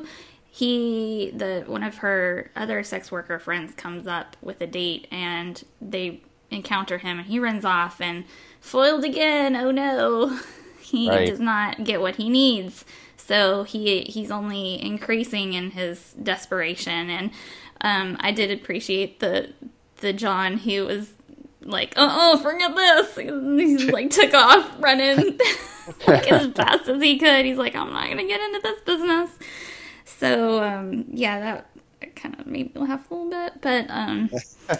Speaker 1: he, the one of her other sex worker friends comes up with a date, and they encounter him, and he runs off, and foiled again. Oh no. He
Speaker 2: Right.
Speaker 1: does not get what he needs. So he he's only increasing in his desperation. And um, I did appreciate the the John who was like, oh, forget this. He like took off running like as fast as he could. He's like, I'm not gonna get into this business. So um, yeah, that kind of made me laugh a little bit. But um,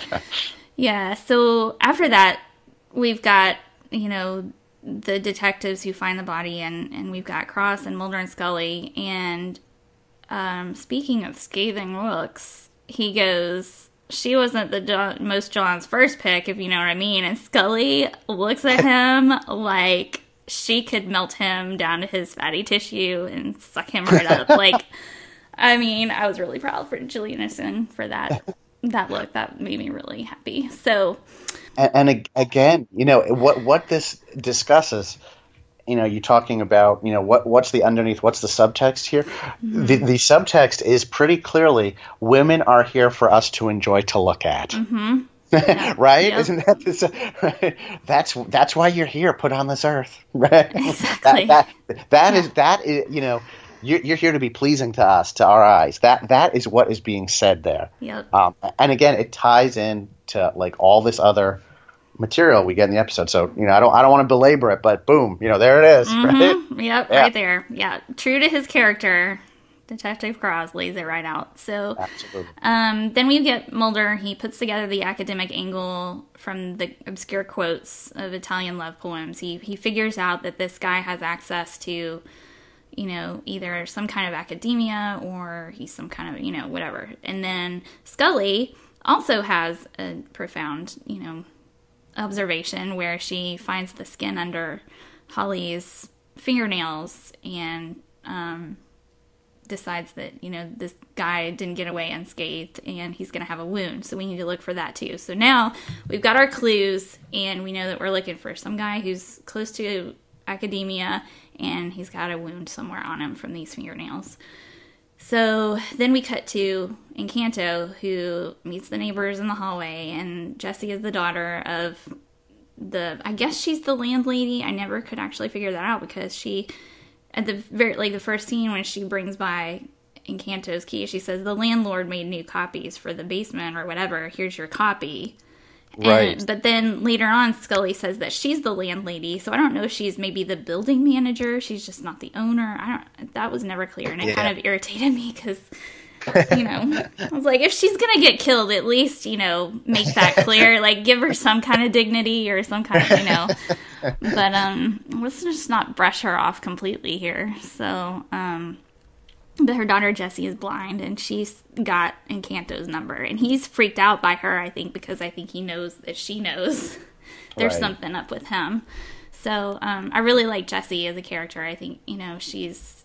Speaker 1: yeah. So after that, we've got, you know, the detectives who find the body, and, and we've got Cross and Mulder and Scully. And um, speaking of scathing looks, he goes, she wasn't the John, most John's first pick, if you know what I mean. And Scully looks at him like she could melt him down to his fatty tissue and suck him right up. Like, I mean, I was really proud for Gillian Anderson for that that look. That made me really happy. So,
Speaker 2: And, and ag- again, you know what what this discusses. You know, you're talking about, you know, what what's the underneath, what's the subtext here?
Speaker 1: Mm-hmm.
Speaker 2: The the subtext is pretty clearly women are here for us to enjoy, to look at.
Speaker 1: Mm-hmm.
Speaker 2: Right?
Speaker 1: Yep.
Speaker 2: Isn't that this, right? That's that's why you're here, put on this earth, right?
Speaker 1: Exactly.
Speaker 2: That that, that is that is you know you're you're here to be pleasing to us, to our eyes. That that is what is being said there.
Speaker 1: Yep.
Speaker 2: Um, and again, it ties in to like all this other material we get in the episode. So you know, I don't I don't want to belabor it, but boom, you know, there it is, right?
Speaker 1: Mm-hmm. Yep,
Speaker 2: Yeah.
Speaker 1: right there. Yeah, true to his character, Detective Cross lays it right out. So,
Speaker 2: Absolutely.
Speaker 1: um, then we get Mulder. He puts together the academic angle from the obscure quotes of Italian love poems. He he figures out that this guy has access to, you know, either some kind of academia or he's some kind of, you know, whatever. And then Scully also has a profound, you know, observation where she finds the skin under Holly's fingernails and um, decides that, you know, this guy didn't get away unscathed and he's going to have a wound. So we need to look for that too. So now we've got our clues and we know that we're looking for some guy who's close to academia, and he's got a wound somewhere on him from these fingernails. So then we cut to Encanto, who meets the neighbors in the hallway, and Jessie is the daughter of the, I guess she's the landlady. I never could actually figure that out because she, at the very, like the first scene when she brings by Encanto's key, she says, the landlord made new copies for the basement or whatever. Here's your copy.
Speaker 2: Right.
Speaker 1: And, but then later on, Scully says that she's the landlady. So I don't know if she's maybe the building manager. She's just not the owner. I don't. That was never clear, and it yeah. kind of irritated me because, you know, I was like, if she's gonna get killed, at least, you know, make that clear. Like, give her some kind of dignity or some kind of, you know. But um, let's just not brush her off completely here. So um. But her daughter Jessie is blind, and she's got Encanto's number. And he's freaked out by her, I think, because I think he knows that she knows there's right. something up with him. So um, I really like Jessie as a character. I think, you know, she's,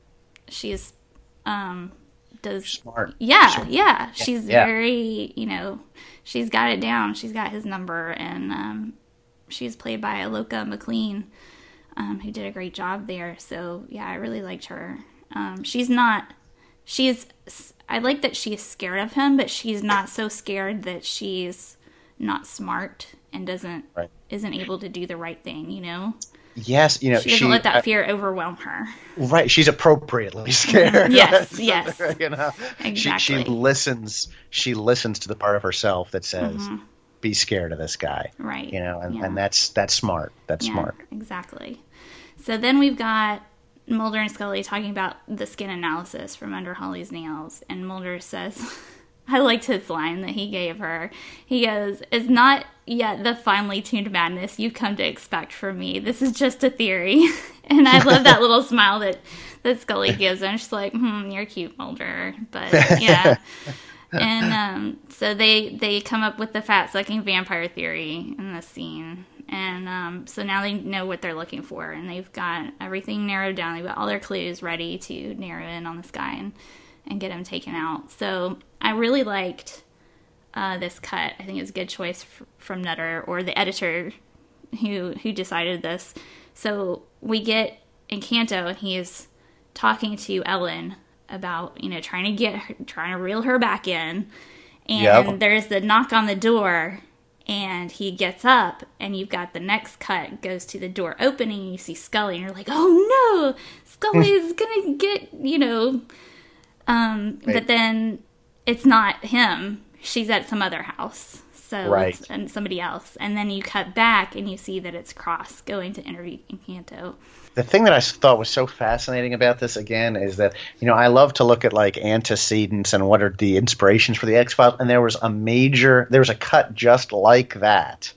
Speaker 1: she's, um, does...
Speaker 2: Smart.
Speaker 1: Yeah,
Speaker 2: Smart.
Speaker 1: yeah. She's
Speaker 2: yeah.
Speaker 1: very, you know, she's got it down. She's got his number, and um, she's played by Aloka McLean, um, who did a great job there. So, yeah, I really liked her. Um, she's not, she's, I like that she's scared of him, but she's not so scared that she's not smart and doesn't,
Speaker 2: right.
Speaker 1: isn't able to do the right thing, you know?
Speaker 2: Yes, you know,
Speaker 1: she doesn't
Speaker 2: she,
Speaker 1: let that
Speaker 2: uh,
Speaker 1: fear overwhelm her.
Speaker 2: Right, she's appropriately scared.
Speaker 1: Yes, yes.
Speaker 2: You know,
Speaker 1: exactly.
Speaker 2: She, she listens, she listens to the part of herself that says, mm-hmm. be scared of this guy.
Speaker 1: Right.
Speaker 2: You know, and,
Speaker 1: yeah.
Speaker 2: and that's, that's smart. That's
Speaker 1: yeah,
Speaker 2: smart.
Speaker 1: Exactly. So then we've got Mulder and Scully talking about the skin analysis from under Holly's nails, and Mulder says, I liked his line that he gave her. He goes, it's not yet the finely tuned madness you've come to expect from me. This is just a theory. And I love that little smile that, that Scully gives him. She's like, hmm, you're cute, Mulder. But, yeah. And um, so they, they come up with the fat-sucking vampire theory in this scene. And um, so now they know what they're looking for, and they've got everything narrowed down. They've got all their clues ready to narrow in on this guy and, and get him taken out. So I really liked uh, this cut. I think it was a good choice f- from Nutter, or the editor who who decided this. So we get Encanto, and he is talking to Ellen about, you know, trying to get her, trying to reel her back in. And yep. there's the knock on the door. And he gets up, and you've got the next cut goes to the door opening, and you see Scully, and you're like, oh no, Scully's gonna get, you know, um, but then it's not him. She's at some other house, so
Speaker 2: right.
Speaker 1: it's and somebody else. And then you cut back, and you see that it's Cross going to interview Encanto.
Speaker 2: The thing that I thought was so fascinating about this, again, is that, you know, I love to look at, like, antecedents and what are the inspirations for the X-Files, and there was a major – there was a cut just like that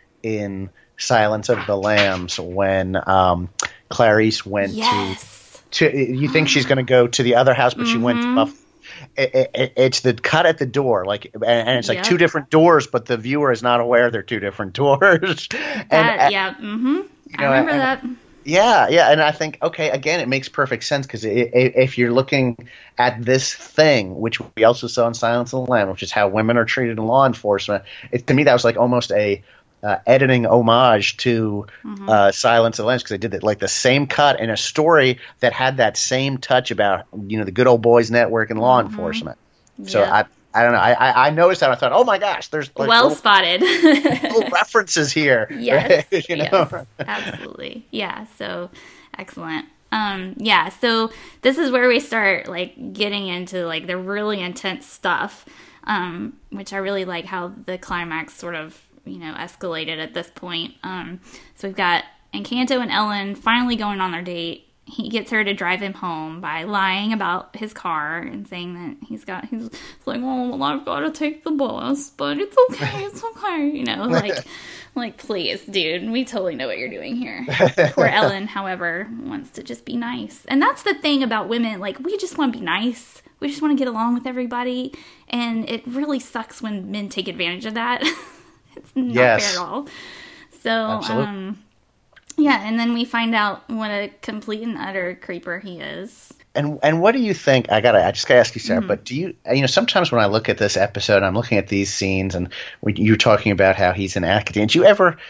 Speaker 2: in Silence of the Lambs when um, Clarice went
Speaker 1: yes.
Speaker 2: to – to. You think she's going to go to the other house, but mm-hmm. she went to Buff. It, it, it's the cut at the door, like, and, and it's like yep. two different doors, but the viewer is not aware they're two different doors.
Speaker 1: That,
Speaker 2: and,
Speaker 1: yeah, mm-hmm.
Speaker 2: You know,
Speaker 1: I remember
Speaker 2: and,
Speaker 1: that.
Speaker 2: Yeah, yeah, and I think, okay, again, it makes perfect sense because if you're looking at this thing, which we also saw in Silence of the Lambs, which is how women are treated in law enforcement, it, to me that was like almost a uh, editing homage to mm-hmm. uh, Silence of the Lambs, because they did it like the same cut in a story that had that same touch about, you know, the good old boys network and law mm-hmm. enforcement. So yeah. I. I don't know. I I noticed that. I thought, oh my gosh, there's like
Speaker 1: well
Speaker 2: little,
Speaker 1: spotted
Speaker 2: little references here.
Speaker 1: Yes,
Speaker 2: you know?
Speaker 1: yes, absolutely. Yeah. So excellent. Um, yeah. So this is where we start like getting into like the really intense stuff, um, which I really like how the climax sort of you know escalated at this point. Um, so we've got Encanto and Ellen finally going on their date. He gets her to drive him home by lying about his car and saying that he's got, he's like, oh, well, I've got to take the bus, but it's okay, it's okay, you know, like, like, please, dude, we totally know what you're doing here. Poor Ellen, however, wants to just be nice. And that's the thing about women, like, we just want to be nice. We just want to get along with everybody, and it really sucks when men take advantage of that. It's not
Speaker 2: yes.
Speaker 1: fair at all. So,
Speaker 2: Absolutely.
Speaker 1: um... yeah, and then we find out what a complete and utter creeper he is.
Speaker 2: And and what do you think? I gotta, I just gotta ask you, Sarah. Mm-hmm. But do you, you know, sometimes when I look at this episode, I'm looking at these scenes, and you're talking about how he's an actor. Did you ever,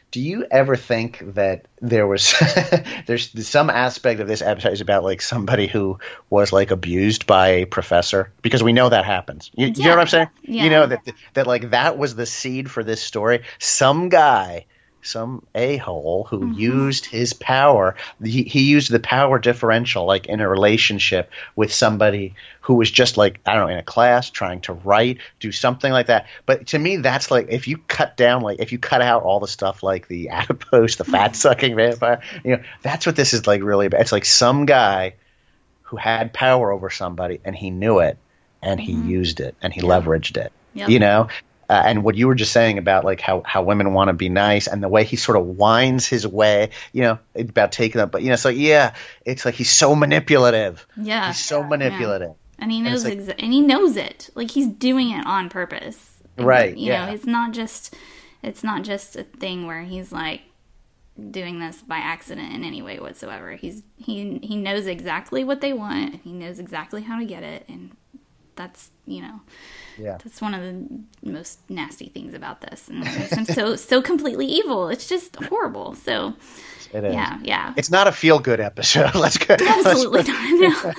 Speaker 2: Do you ever think that there was there's some aspect of this episode is about like somebody who was like abused by a professor? Because we know that happens. You,
Speaker 1: Yeah.
Speaker 2: you know what I'm saying?
Speaker 1: Yeah.
Speaker 2: You know that that like that was the seed for this story. Some guy, some a-hole who
Speaker 1: Mm-hmm.
Speaker 2: used his power. He, he used the power differential like in a relationship with somebody who was just like, I don't know, in a class trying to write, do something like that. But to me, that's like if you cut down, like if you cut out all the stuff like the adipose, the fat sucking vampire, you know, that's what this is like really about. It's like some guy who had power over somebody and he knew it and he used it and he leveraged it,
Speaker 1: Yep.
Speaker 2: you know? Uh, and what you were just saying about like how, how women want to be nice and the way he sort of winds his way, you know, about taking them. But, you know, so yeah, it's like he's so manipulative.
Speaker 1: Yeah.
Speaker 2: He's so manipulative.
Speaker 1: And he
Speaker 2: And
Speaker 1: knows
Speaker 2: it's like-
Speaker 1: exa- and he knows it. Like he's doing it on purpose. And,
Speaker 2: Right,
Speaker 1: You
Speaker 2: yeah.
Speaker 1: know, it's not just it's not just a thing where he's like doing this by accident in any way whatsoever. He's he he knows exactly what they want and he knows exactly how to get it, and that's, you know,
Speaker 2: Yeah.
Speaker 1: that's one of the most nasty things about this. And it makes him so so completely evil. It's just horrible. So
Speaker 2: It is.
Speaker 1: yeah, yeah.
Speaker 2: It's not a feel good episode. Let's go.
Speaker 1: Absolutely not. No.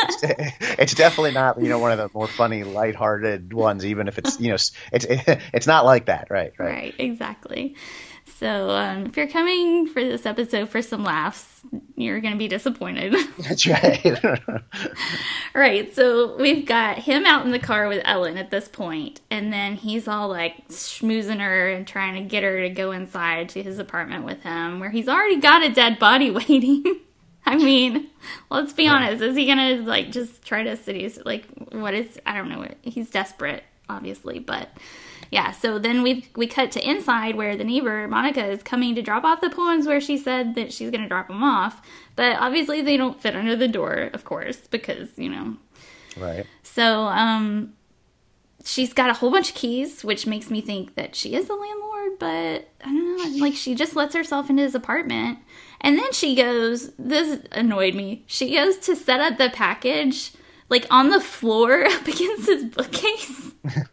Speaker 2: It's definitely not, you know, one of the more funny, lighthearted ones, even if it's, you know, it's it's not like that, right? Right.
Speaker 1: Right, exactly. So um, if you're coming for this episode for some laughs, you're going to be disappointed.
Speaker 2: That's right.
Speaker 1: All right, so we've got him out in the car with Ellen at this point, and then he's all like schmoozing her and trying to get her to go inside to his apartment with him, where he's already got a dead body waiting. I mean, let's be honest. Is he gonna like just try to seduce? Like, what is? I don't know. He's desperate, obviously, but yeah. So then we we cut to inside where the neighbor Monica is coming to drop off the poems where she said that she's gonna drop them off, but obviously they don't fit under the door, of course, because you know.
Speaker 2: Right.
Speaker 1: So um, she's got a whole bunch of keys, which makes me think that she is the landlord, but I don't know. Like she just lets herself into his apartment. And then she goes, this annoyed me, she goes to set up the package, like, on the floor up against his bookcase.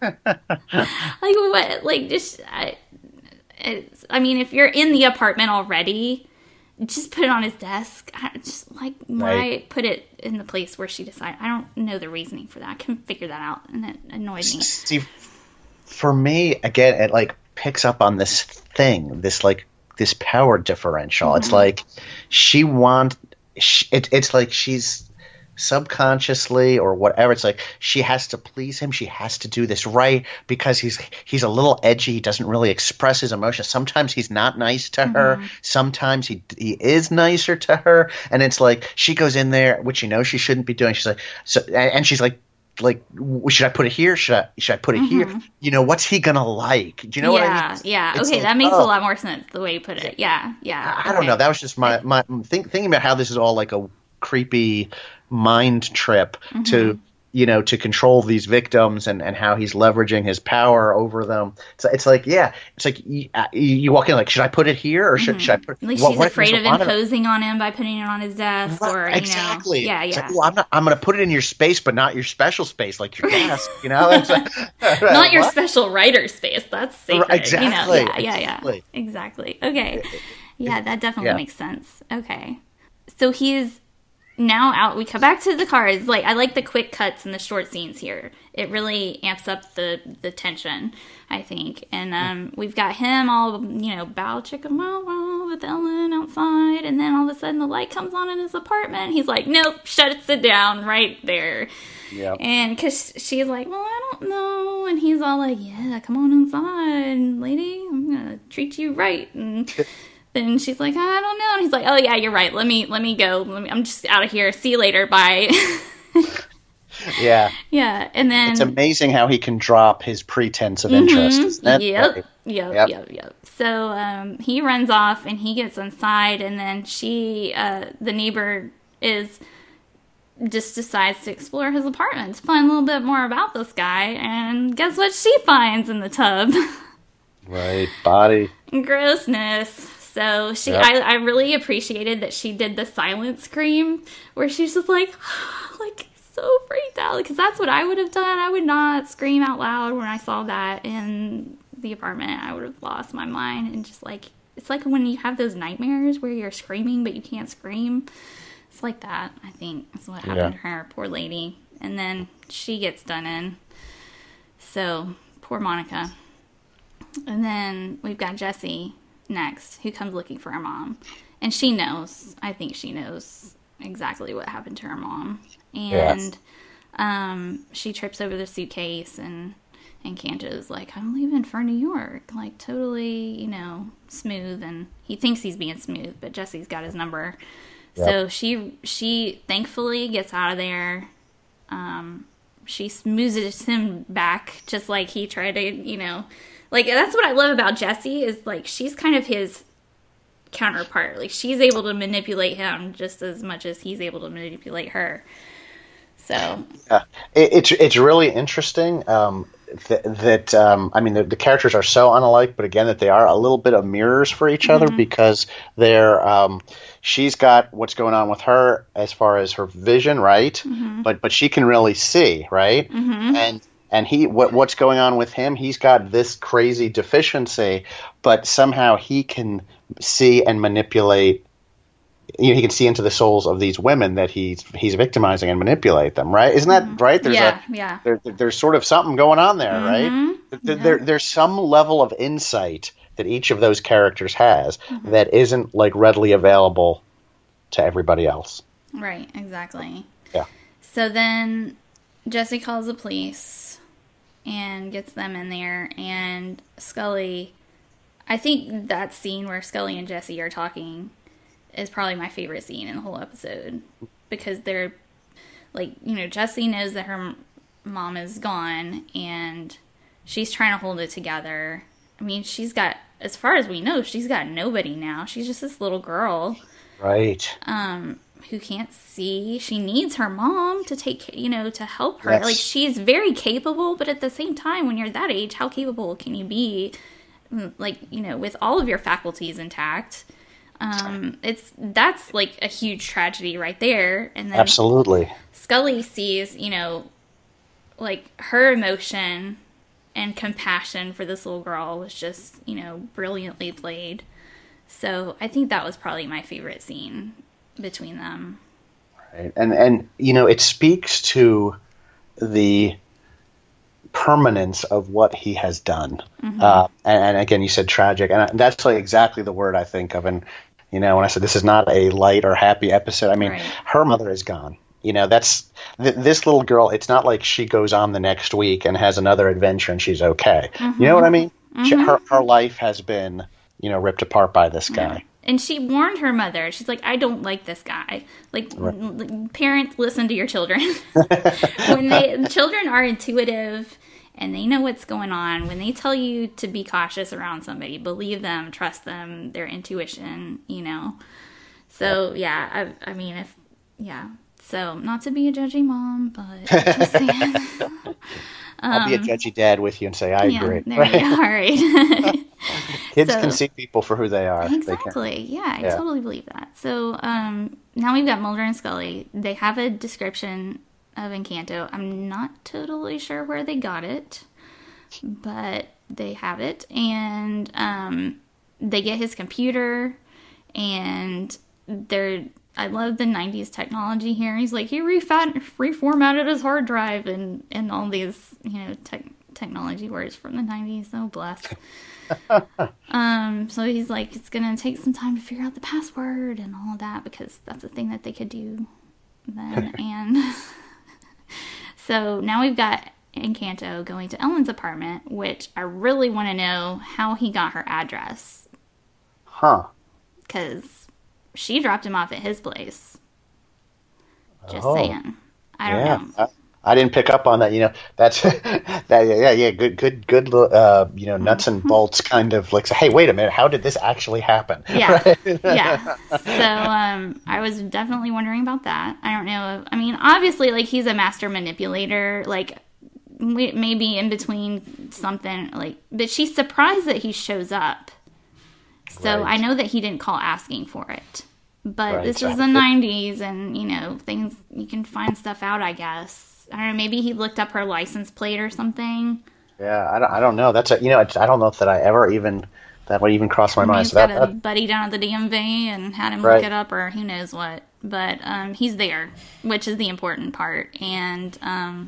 Speaker 1: Like, what? Like, just, I, it's, I mean, if you're in the apartment already, just put it on his desk. I, just, like, why
Speaker 2: Right.
Speaker 1: put it in the place where she decided? I don't know the reasoning for that. I couldn't figure that out, and it annoyed me.
Speaker 2: See, for me, again, it like picks up on this thing, this like this power differential.
Speaker 1: Mm-hmm.
Speaker 2: It's like she want she, it, it's like she's subconsciously or whatever, it's like she has to please him, she has to do this right because he's he's a little edgy, he doesn't really express his emotions, sometimes he's not nice to her,
Speaker 1: Mm-hmm.
Speaker 2: sometimes he he is nicer to her, and it's like she goes in there, which you know she shouldn't be doing, she's like so and, and she's like like should I put it here, should I should I put it here, you know, what's he gonna like, do you know
Speaker 1: yeah,
Speaker 2: what I mean?
Speaker 1: yeah.
Speaker 2: It's
Speaker 1: Okay,
Speaker 2: like,
Speaker 1: that makes
Speaker 2: oh.
Speaker 1: a lot more sense the way you put it. Yeah, yeah.
Speaker 2: I don't
Speaker 1: okay.
Speaker 2: know. That was just my my think, thinking about how this is all like a creepy mind trip
Speaker 1: Mm-hmm.
Speaker 2: to you know to control these victims and, and how he's leveraging his power over them. So it's like yeah, it's like you, uh, you walk in like should I put it here or should, should I put
Speaker 1: Like
Speaker 2: what-
Speaker 1: she's
Speaker 2: what if
Speaker 1: afraid
Speaker 2: there's
Speaker 1: of
Speaker 2: a lot
Speaker 1: imposing on him by putting it on his desk, or you
Speaker 2: exactly.
Speaker 1: know, yeah,
Speaker 2: It's
Speaker 1: yeah.
Speaker 2: like, well, I'm not. I'm going to put it in your space, but not your special space, like your desk. You know, it's like,
Speaker 1: Not your
Speaker 2: what?
Speaker 1: special writer space. That's sacred.
Speaker 2: Exactly,
Speaker 1: You know? Yeah,
Speaker 2: exactly.
Speaker 1: yeah, yeah. Exactly. Okay. Yeah, that definitely
Speaker 2: Yeah.
Speaker 1: makes sense. Okay. So he's now out. We come back to the car. It's like I like the quick cuts and the short scenes here. It really amps up the the tension, I think. And um, we've got him all you know, bow chicka wow wow with Ellen outside, and then all of a sudden the light comes on in his apartment. He's like, nope, shut it down right there.
Speaker 2: Yep.
Speaker 1: And because she's like, well, I don't know. And he's all like, yeah, come on inside, lady. I'm going to treat you right. And then she's like, I don't know. And he's like, oh, yeah, you're right. Let me let me go. Let me, I'm just out of here. See you later. Bye.
Speaker 2: Yeah.
Speaker 1: Yeah. And then.
Speaker 2: It's amazing how he can drop his pretense of interest. Isn't it?
Speaker 1: Yep,
Speaker 2: Right.
Speaker 1: yep,
Speaker 2: Yep.
Speaker 1: yep, yep. So um, he runs off and he gets inside, and then she, uh, the neighbor, is just decides to explore his apartment to find a little bit more about this guy. And guess what she finds in the tub?
Speaker 2: Right. Body.
Speaker 1: Grossness. So she,
Speaker 2: Yep.
Speaker 1: I, I really appreciated that she did the silent scream where she's just like, like so freaked out, because that's what I would have done. I would not scream out loud when I saw that in the apartment. I would have lost my mind and just like it's like when you have those nightmares where you're screaming but you can't scream. It's like that, I think, is what happened yeah. to her, poor lady. And then she gets done in. So, poor Monica. And then we've got Jessie next, who comes looking for her mom. And she knows, I think she knows exactly what happened to her mom. And yes. um, she trips over the suitcase, and, and Kanto's like, I'm leaving for New York. Like, totally, you know, smooth. And he thinks he's being smooth, but Jessie's got his number. Yep. So she, she thankfully gets out of there. Um, she smoozes him back, just like he tried to, you know, like, that's what I love about Jessie, is, like, she's kind of his counterpart. Like, she's able to manipulate him just as much as he's able to manipulate her. So yeah,
Speaker 2: it, it's it's really interesting um, th- that um, I mean the, the characters are so unalike, but again that they are a little bit of mirrors for each other mm-hmm. because they're um, she's got what's going on with her as far as her vision, right? Mm-hmm. But but she can really see, right? Mm-hmm. And and he what what's going on with him? He's got this crazy deficiency, but somehow he can see and manipulate. You know, he can see into the souls of these women that he's he's victimizing and manipulate them, right? Isn't that mm-hmm. right? There's
Speaker 1: yeah,
Speaker 2: a,
Speaker 1: yeah.
Speaker 2: There, there's sort of something going on there,
Speaker 1: mm-hmm.
Speaker 2: right? There, there, there's some level of insight that each of those characters has mm-hmm. that isn't like readily available to everybody else.
Speaker 1: Right, exactly.
Speaker 2: Yeah.
Speaker 1: So then Jessie calls the police and gets them in there, and Scully, I think that scene where Scully and Jessie are talking is probably my favorite scene in the whole episode, because they're like, you know, Jessie knows that her mom is gone and she's trying to hold it together. I mean, she's got, as far as we know, she's got nobody now. She's just this little girl.
Speaker 2: Right.
Speaker 1: Um, who can't see. She needs her mom to take, you know, to help her.
Speaker 2: Yes.
Speaker 1: Like, she's very capable, but at the same time, when you're that age, how capable can you be? Like, you know, with all of your faculties intact. Um, it's, that's like a huge tragedy right there. And then
Speaker 2: absolutely,
Speaker 1: Scully sees, you know, like her emotion and compassion for this little girl was just, you know, brilliantly played. So I think that was probably my favorite scene between them.
Speaker 2: Right. And, and, you know, it speaks to the permanence of what he has done. Mm-hmm. Uh, and, and again, you said tragic, and that's like exactly the word I think of. And, you know, when I said this is not a light or happy episode, I mean, right. her mother is gone. You know, that's th- this little girl. It's not like she goes on the next week and has another adventure and she's okay. Mm-hmm. You know what I mean? Mm-hmm. She, her, her life has been, you know, ripped apart by this guy.
Speaker 1: Yeah. And she warned her mother. She's like, I don't like this guy. Like, right. l- parents, listen to your children. When they children are intuitive and they know what's going on, when they tell you to be cautious around somebody, believe them, trust them, their intuition, you know. So, yeah, I, I mean, if, yeah. So, not to be a judgy mom, but just saying.
Speaker 2: I'll um, be a judgy dad with you and say, I
Speaker 1: yeah,
Speaker 2: agree.
Speaker 1: There right? you go. All right.
Speaker 2: Kids so, can see people for who they are.
Speaker 1: Exactly.
Speaker 2: They
Speaker 1: yeah, I
Speaker 2: yeah.
Speaker 1: totally believe that. So, um, now we've got Mulder and Scully. They have a description of Encanto. I'm not totally sure where they got it, but they have it. And um, they get his computer, and they're... I love the nineties technology here. He's like, he refat- reformatted his hard drive and, and all these, you know, te- technology words from the nineties. Oh, bless. um, so he's like, it's going to take some time to figure out the password and all of that, because that's a thing that they could do then. And so now we've got Encanto going to Ellen's apartment, which I really want to know how he got her address.
Speaker 2: Huh.
Speaker 1: Because she dropped him off at his place. Just
Speaker 2: oh.
Speaker 1: saying. I don't
Speaker 2: yeah.
Speaker 1: know.
Speaker 2: I, I didn't pick up on that. You know, that's that. Yeah, yeah. Good, good, good. Uh, you know, nuts and bolts kind of like. Hey, wait a minute. How did this actually happen?
Speaker 1: Yeah, right? yeah. So, um, I was definitely wondering about that. I don't know. If, I mean, obviously, like he's a master manipulator. Like, maybe in between something. Like, but she's surprised that he shows up. So right. I know that he didn't call asking for it. But right. this is the nineties, and, you know, things, you can find stuff out, I guess. I don't know, maybe he looked up her license plate or something.
Speaker 2: Yeah, I don't, I don't know. That's a, you know, it's, I don't know if that I ever even That would even cross my
Speaker 1: Maybe
Speaker 2: mind.
Speaker 1: he's
Speaker 2: So that,
Speaker 1: got a
Speaker 2: that,
Speaker 1: buddy down at the D M V and had him
Speaker 2: Right.
Speaker 1: look it up, or who knows what. But um, he's there, which is the important part. And um,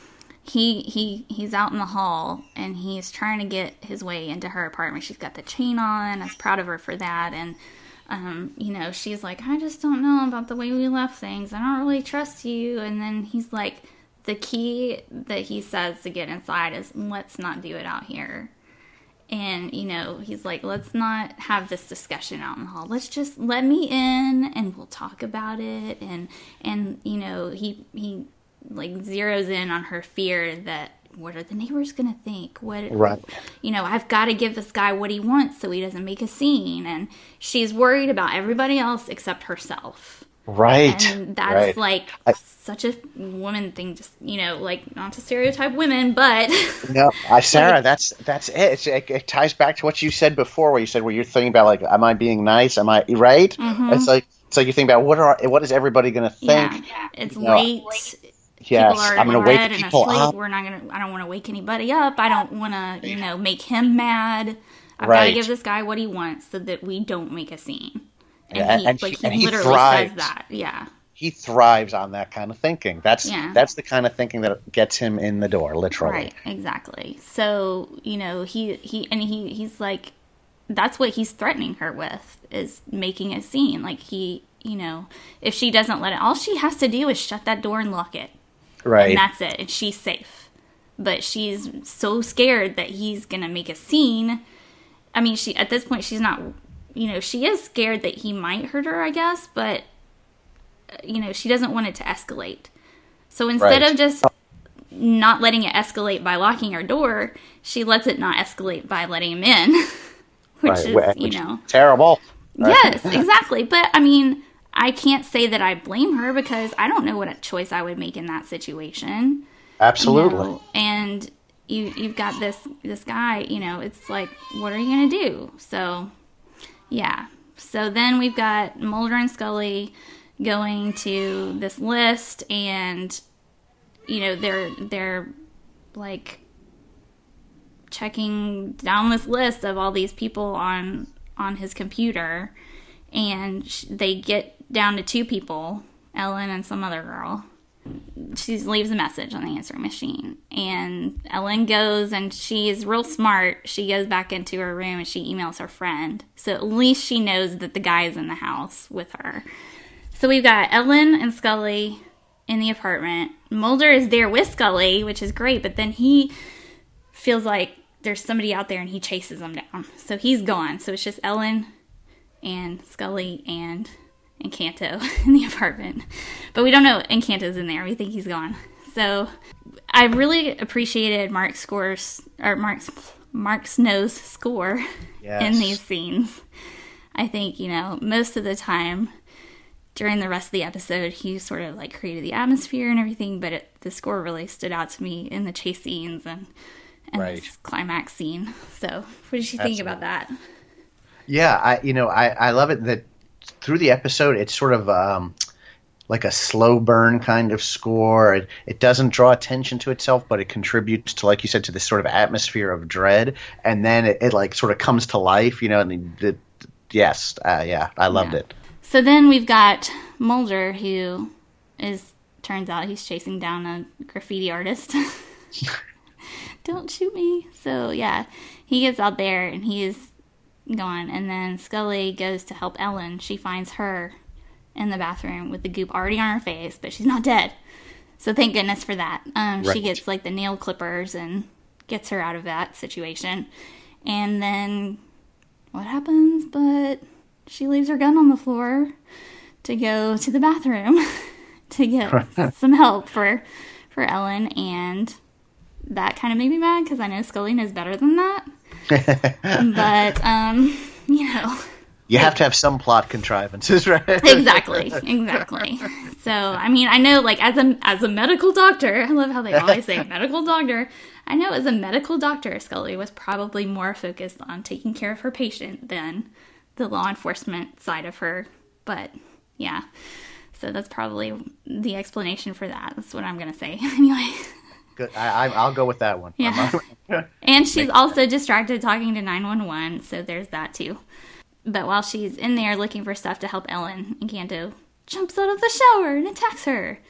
Speaker 1: he he he's out in the hall, and he's trying to get his way into her apartment. She's got the chain on. I was proud of her for that. And um, you know, she's like, I just don't know about the way we left things. I don't really trust you. And then he's like, the key that he says to get inside is, let's not do it out here. And, you know, he's like, let's not have this discussion out in the hall. Let's just let me in and we'll talk about it. And, and you know, he, he like, zeroes in on her fear that, what are the neighbors going to think? What,
Speaker 2: Right.
Speaker 1: You know, I've got to give this guy what he wants so he doesn't make a scene. And she's worried about everybody else except herself.
Speaker 2: right.
Speaker 1: And that's
Speaker 2: right.
Speaker 1: like
Speaker 2: I-
Speaker 1: such a woman thing, just, you know, like, not to stereotype women, but
Speaker 2: No, I, Sarah,
Speaker 1: Like-
Speaker 2: that's that's it. It's, it. It ties back to what you said before, where you said, where you're thinking about, like, am I being nice? Am I right?
Speaker 1: Mhm.
Speaker 2: It's like it's like you think about what are what is everybody going to think?
Speaker 1: yeah, it's
Speaker 2: You know,
Speaker 1: late.
Speaker 2: Yes,
Speaker 1: People are
Speaker 2: I'm going
Speaker 1: in
Speaker 2: to
Speaker 1: bed
Speaker 2: wake
Speaker 1: and
Speaker 2: people
Speaker 1: asleep.
Speaker 2: up.
Speaker 1: We're not gonna. I don't want to wake anybody up. I don't want to, you know, make him mad. I've got to
Speaker 2: Right.
Speaker 1: give this guy what he wants so that we don't make a scene. And
Speaker 2: Yeah,
Speaker 1: he,
Speaker 2: and
Speaker 1: like,
Speaker 2: he-
Speaker 1: he
Speaker 2: and he
Speaker 1: literally
Speaker 2: thrives.
Speaker 1: says that. Yeah.
Speaker 2: He thrives on that kind of thinking. That's
Speaker 1: Yeah.
Speaker 2: that's the kind of thinking that gets him in the door, literally.
Speaker 1: Right, exactly. So, you know, he, he and he he's like, that's what he's threatening her with, is making a scene. Like, he, you know, if she doesn't let it, all she has to do is shut that door and lock it.
Speaker 2: Right.
Speaker 1: And that's it. And she's safe. But she's so scared that he's going to make a scene. I mean, she at this point, she's not, you know, she is scared that he might hurt her, I guess. But, you know, she doesn't want it to escalate. So instead
Speaker 2: Right.
Speaker 1: of just not letting it escalate by locking her door, she lets it not escalate by letting him in. Which
Speaker 2: Right.
Speaker 1: is,
Speaker 2: Wh-
Speaker 1: you
Speaker 2: which
Speaker 1: know.
Speaker 2: is terrible. Right.
Speaker 1: Yes, exactly. But, I mean, I can't say that I blame her because I don't know what a choice I would make in that situation.
Speaker 2: Absolutely.
Speaker 1: You know? And you, you've got this, this guy, you know, it's like, what are you going to do? So, yeah. So then we've got Mulder and Scully going to this list, and, you know, they're, they're, like, checking down this list of all these people on, on his computer, and sh- they get down to two people, Ellen and some other girl. She leaves a message on the answering machine, and Ellen goes, and she is real smart. She goes back into her room and she emails her friend, so at least she knows that the guy is in the house with her. So we've got Ellen and Scully in the apartment. Mulder is there with Scully, which is great, but then he feels like there's somebody out there and he chases them down, so he's gone. So it's just Ellen and Scully and Encanto in the apartment. But we don't know Encanto's in there. We think he's gone. So I really appreciated Mark's scores, or Mark's Mark Snow's score
Speaker 2: Yes.
Speaker 1: in these scenes. I think, you know, most of the time during the rest of the episode, he sort of like created the atmosphere and everything, but it, the score really stood out to me in the chase scenes and, and
Speaker 2: Right.
Speaker 1: this climax scene. So what did you think about that?
Speaker 2: Yeah, I you know I, I love it that through the episode it's sort of um, like a slow burn kind of score. It, it doesn't draw attention to itself, but it contributes to, like you said, to this sort of atmosphere of dread, and then it, it like sort of comes to life, you know. And it, it, yes, uh, yeah, I loved
Speaker 1: Yeah.
Speaker 2: it.
Speaker 1: So then we've got Mulder, who is, turns out he's chasing down a graffiti artist. Don't shoot me. So yeah, he gets out there and he is gone. And then Scully goes to help Ellen. She finds her in the bathroom with the goop already on her face, but she's not dead. So thank goodness for that. Um,
Speaker 2: Right.
Speaker 1: She gets like the nail clippers and gets her out of that situation. And then what happens? But she leaves her gun on the floor to go to the bathroom to get some help for for Ellen, and that kind of made me mad because I know Scully knows better than that. But um, you know,
Speaker 2: You have to have some plot contrivances, right?
Speaker 1: exactly, exactly. So I mean, I know, like, as a as a medical doctor, I love how they always say medical doctor. I know as a medical doctor, Scully was probably more focused on taking care of her patient than the law enforcement side of her. But yeah, so that's probably the explanation for that. That's what I'm gonna say anyway.
Speaker 2: Good. I, I, I'll go with that one.
Speaker 1: Yeah. And she's also distracted talking to nine one one, so there's that too. But while she's in there looking for stuff to help Ellen, Encanto jumps out of the shower and attacks her.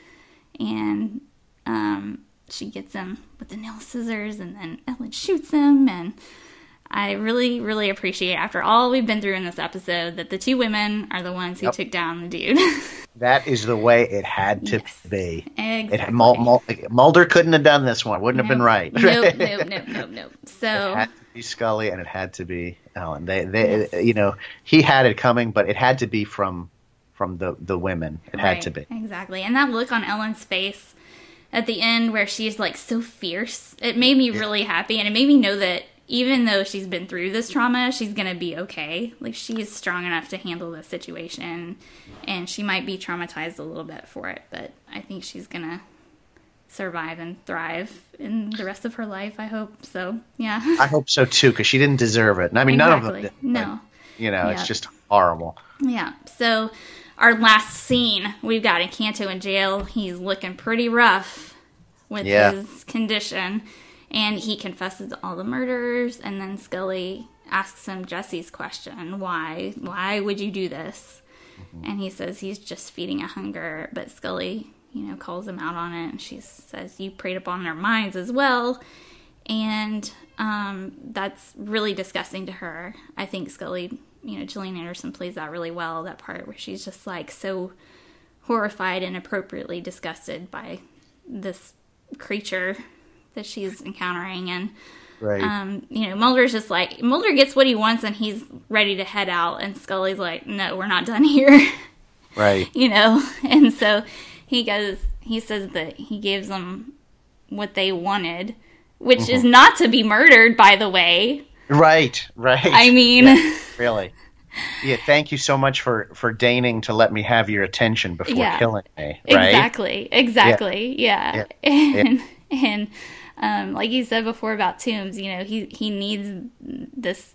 Speaker 1: And um, she gets him with the nail scissors, and then Ellen shoots him. And I really, really appreciate, after all we've been through in this episode, that the two women are the ones who yep. took down the dude.
Speaker 2: That is the way it had to yes, be.
Speaker 1: Exactly.
Speaker 2: It, Mul- Mul- Mulder couldn't have done this one. Wouldn't
Speaker 1: nope.
Speaker 2: have been right.
Speaker 1: Nope, nope, nope, nope, nope. So
Speaker 2: it had to be Scully, and it had to be Ellen. They, they, yes. you know, he had it coming, but it had to be from from the the women. It
Speaker 1: right,
Speaker 2: had to be
Speaker 1: exactly. And that look on Ellen's face at the end, where she's like so fierce, it made me
Speaker 2: yeah.
Speaker 1: really happy, and it made me know that even though she's been through this trauma, she's going to be okay. Like, she's strong enough to handle this situation, and she might be traumatized a little bit for it, but I think she's going to survive and thrive in the rest of her life, I hope. So, yeah.
Speaker 2: I hope so, too, because she didn't deserve it. And I mean,
Speaker 1: exactly.
Speaker 2: none of them did.
Speaker 1: No.
Speaker 2: But, you know,
Speaker 1: yep.
Speaker 2: it's just horrible.
Speaker 1: Yeah. So, our last scene, we've got Encanto in jail. He's looking pretty rough with
Speaker 2: yeah.
Speaker 1: his condition. And he confesses all the murders, and then Scully asks him Jesse's question, why? Why would you do this? Mm-hmm. And he says he's just feeding a hunger, but Scully, you know, calls him out on it, and she says, you preyed upon their minds as well. And um, that's really disgusting to her. I think Scully, you know, Gillian Anderson plays that really well, that part where she's just, like, so horrified and appropriately disgusted by this creature that she's encountering. And
Speaker 2: right.
Speaker 1: um you know, Mulder's just like, Mulder gets what he wants and he's ready to head out, and Scully's like, no, we're not done here.
Speaker 2: Right.
Speaker 1: You know, and so he goes, he says that he gives them what they wanted, which mm-hmm. is not to be murdered, by the way.
Speaker 2: Right, right.
Speaker 1: I mean,
Speaker 2: yeah, really. Yeah, thank you so much for, for deigning to let me have your attention before
Speaker 1: yeah.
Speaker 2: killing me. Right?
Speaker 1: Exactly, exactly, yeah.
Speaker 2: yeah.
Speaker 1: yeah. And,
Speaker 2: yeah.
Speaker 1: and um, like you said before about Toombs, you know, he, he needs this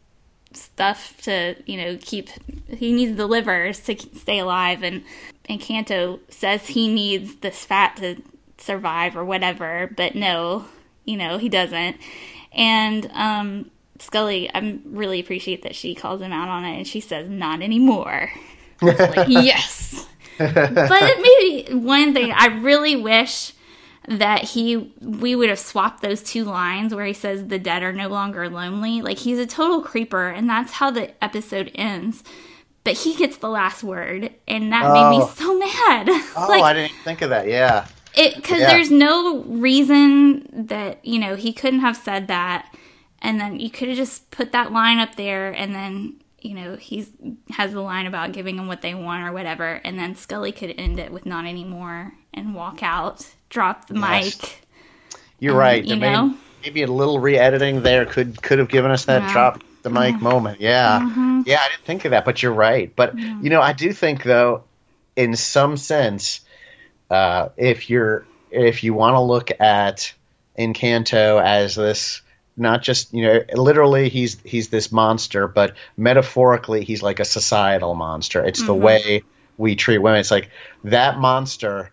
Speaker 1: stuff to, you know, keep, he needs the livers to stay alive, and Encanto says he needs this fat to survive or whatever, but no, you know, he doesn't. And um, Scully, I really appreciate that she calls him out on it, and she says, not anymore. It's like, yes. But maybe one thing, I really wish that he we would have swapped those two lines where he says the dead are no longer lonely. Like, he's a total creeper, and that's how the episode ends. But he gets the last word, and that oh. made me so mad.
Speaker 2: Oh,
Speaker 1: like,
Speaker 2: I didn't think of that, yeah.
Speaker 1: It Because
Speaker 2: yeah.
Speaker 1: there's no reason that, you know, he couldn't have said that, and then you could have just put that line up there, and then, you know, he's has the line about giving them what they want or whatever, and then Scully could end it with not anymore and walk out, drop the yes. mic.
Speaker 2: You're
Speaker 1: and,
Speaker 2: right.
Speaker 1: You
Speaker 2: maybe,
Speaker 1: know?
Speaker 2: maybe a little re-editing there could could have given us that
Speaker 1: yeah.
Speaker 2: drop the mic
Speaker 1: yeah.
Speaker 2: moment. Yeah.
Speaker 1: Mm-hmm.
Speaker 2: Yeah, I didn't think of that, but you're right. But,
Speaker 1: yeah.
Speaker 2: you know, I do think, though, in some sense, uh, if you're if you want to look at Encanto as this, not just, you know, literally he's he's this monster, but metaphorically he's like a societal monster. It's mm-hmm. the way we treat women. It's like that monster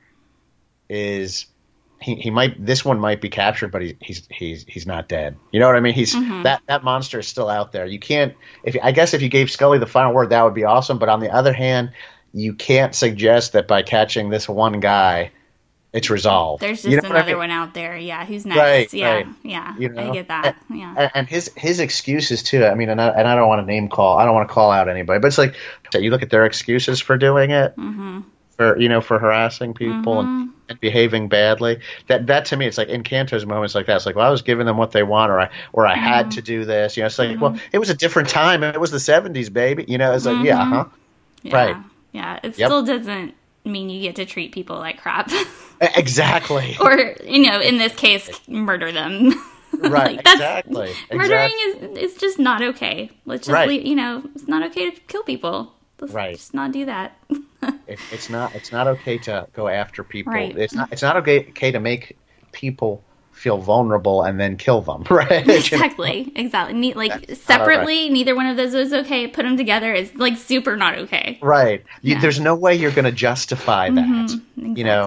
Speaker 2: is he, he might this one might be captured, but he, he's he's he's not dead. You know what I mean? He's
Speaker 1: mm-hmm.
Speaker 2: that that monster is still out there. You can't if I guess if you gave Scully the final word, that would be awesome. But on the other hand, you can't suggest that by catching this one guy, it's resolved.
Speaker 1: There's just
Speaker 2: you know
Speaker 1: another
Speaker 2: I mean?
Speaker 1: one out there. Yeah, who's next?
Speaker 2: Right,
Speaker 1: yeah,
Speaker 2: right.
Speaker 1: yeah.
Speaker 2: You know?
Speaker 1: I get that.
Speaker 2: And,
Speaker 1: yeah.
Speaker 2: And his his excuses too. I mean, and I, and I don't want to name call. I don't want to call out anybody, but it's like you look at their excuses for doing it,
Speaker 1: mm-hmm.
Speaker 2: for you know, for harassing people
Speaker 1: mm-hmm.
Speaker 2: and, and behaving badly. That that to me, it's like Encanto's moments like that. It's like, well, I was giving them what they want, or I or I mm-hmm. had to do this. You know, it's like, mm-hmm. well, it was a different time. It was the seventies, baby. You know, it's like, mm-hmm. yeah, huh?
Speaker 1: Yeah.
Speaker 2: Right.
Speaker 1: Yeah. It
Speaker 2: yep.
Speaker 1: still doesn't mean you get to treat people like crap.
Speaker 2: Exactly.
Speaker 1: Or, you know, in this case, murder them.
Speaker 2: Right,
Speaker 1: like, that's,
Speaker 2: exactly.
Speaker 1: Murdering
Speaker 2: exactly.
Speaker 1: is is just not okay. Let's just,
Speaker 2: right.
Speaker 1: leave, you know, it's not okay to kill people. Let's
Speaker 2: right.
Speaker 1: just not do that.
Speaker 2: it, it's not It's not okay to go after people.
Speaker 1: Right.
Speaker 2: It's not It's not okay, okay to make people feel vulnerable and then kill them. Right.
Speaker 1: Exactly. Exactly. Ne- like,
Speaker 2: That's
Speaker 1: separately,
Speaker 2: right.
Speaker 1: neither one of those is okay. Put them together is, like, super not okay.
Speaker 2: Right. You,
Speaker 1: yeah.
Speaker 2: There's no way you're going to justify that.
Speaker 1: Mm-hmm. Exactly.
Speaker 2: You know,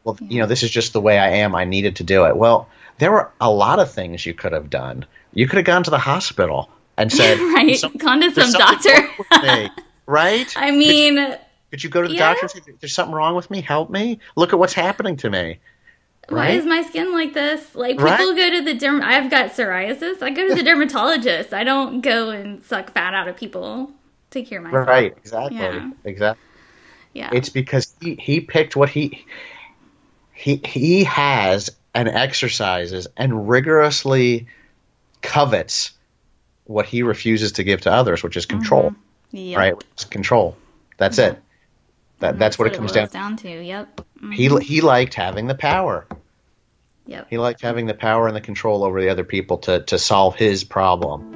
Speaker 2: well,
Speaker 1: Yeah.
Speaker 2: you know, this is just the way I am. I needed to do it. Well, there were a lot of things you could have done. You could have gone to the hospital and said,
Speaker 1: right,
Speaker 2: some,
Speaker 1: gone to some
Speaker 2: "There's
Speaker 1: doctor."
Speaker 2: something wrong with me," right?
Speaker 1: I mean,
Speaker 2: could you, could you go to the
Speaker 1: yeah.
Speaker 2: doctor and say, "There's something wrong with me. Help me. Look at what's happening to me."
Speaker 1: Why
Speaker 2: Right?
Speaker 1: is my skin like this? Like, people
Speaker 2: Right?
Speaker 1: go to the derm. I've got psoriasis. I go to the dermatologist. I don't go and suck fat out of people to cure myself.
Speaker 2: Right? Exactly.
Speaker 1: Yeah.
Speaker 2: Exactly.
Speaker 1: Yeah.
Speaker 2: It's because he, he picked what he he he has and exercises and rigorously covets what he refuses to give to others, which is control.
Speaker 1: Yep.
Speaker 2: Right? It's control. That's
Speaker 1: Yeah.
Speaker 2: it. That that's what it comes down.
Speaker 1: boils down to. Yep. Mhm.
Speaker 2: He he liked having the power.
Speaker 1: Yep.
Speaker 2: He liked having the power and the control over the other people to to solve his problem.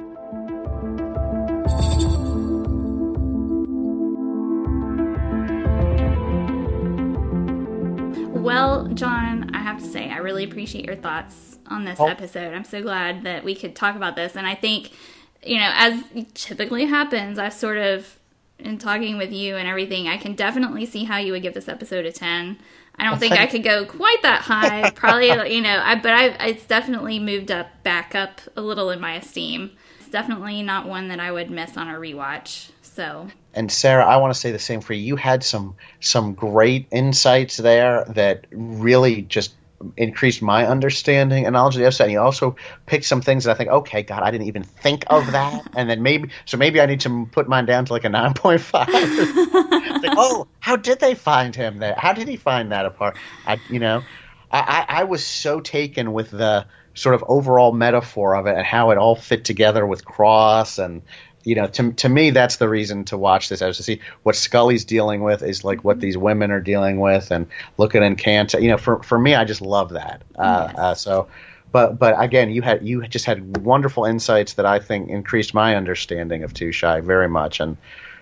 Speaker 1: Well, John, I have to say, I really appreciate your thoughts on this
Speaker 2: Oh.
Speaker 1: episode. I'm so glad that we could talk about this. And I think, you know, as typically happens, I've sort of, in talking with you and everything, I can definitely see how you would give this episode a ten. I don't think I could go quite that high. Probably, you know, I, but I, it's definitely moved up, back up a little in my esteem. It's definitely not one that I would miss on a rewatch. So.
Speaker 2: And Sarah, I want to say the same for you. You had some some great insights there that really just increased my understanding and knowledge of the episode. And you also picked some things that I think, okay, God, I didn't even think of that. And then maybe, so maybe I need to put mine down to like a nine point five. Like, oh, how did they find him there? How did he find that apart? I, you know, I, I, I was so taken with the sort of overall metaphor of it and how it all fit together with Cross. And, you know, to to me, that's the reason to watch this. I was to see what Scully's dealing with is like what these women are dealing with, and looking in Encanto. You know, for for me, I just love that. Uh,
Speaker 1: Yes.
Speaker 2: uh, so, but but again, you had you just had wonderful insights that I think increased my understanding of Too Shy very much, and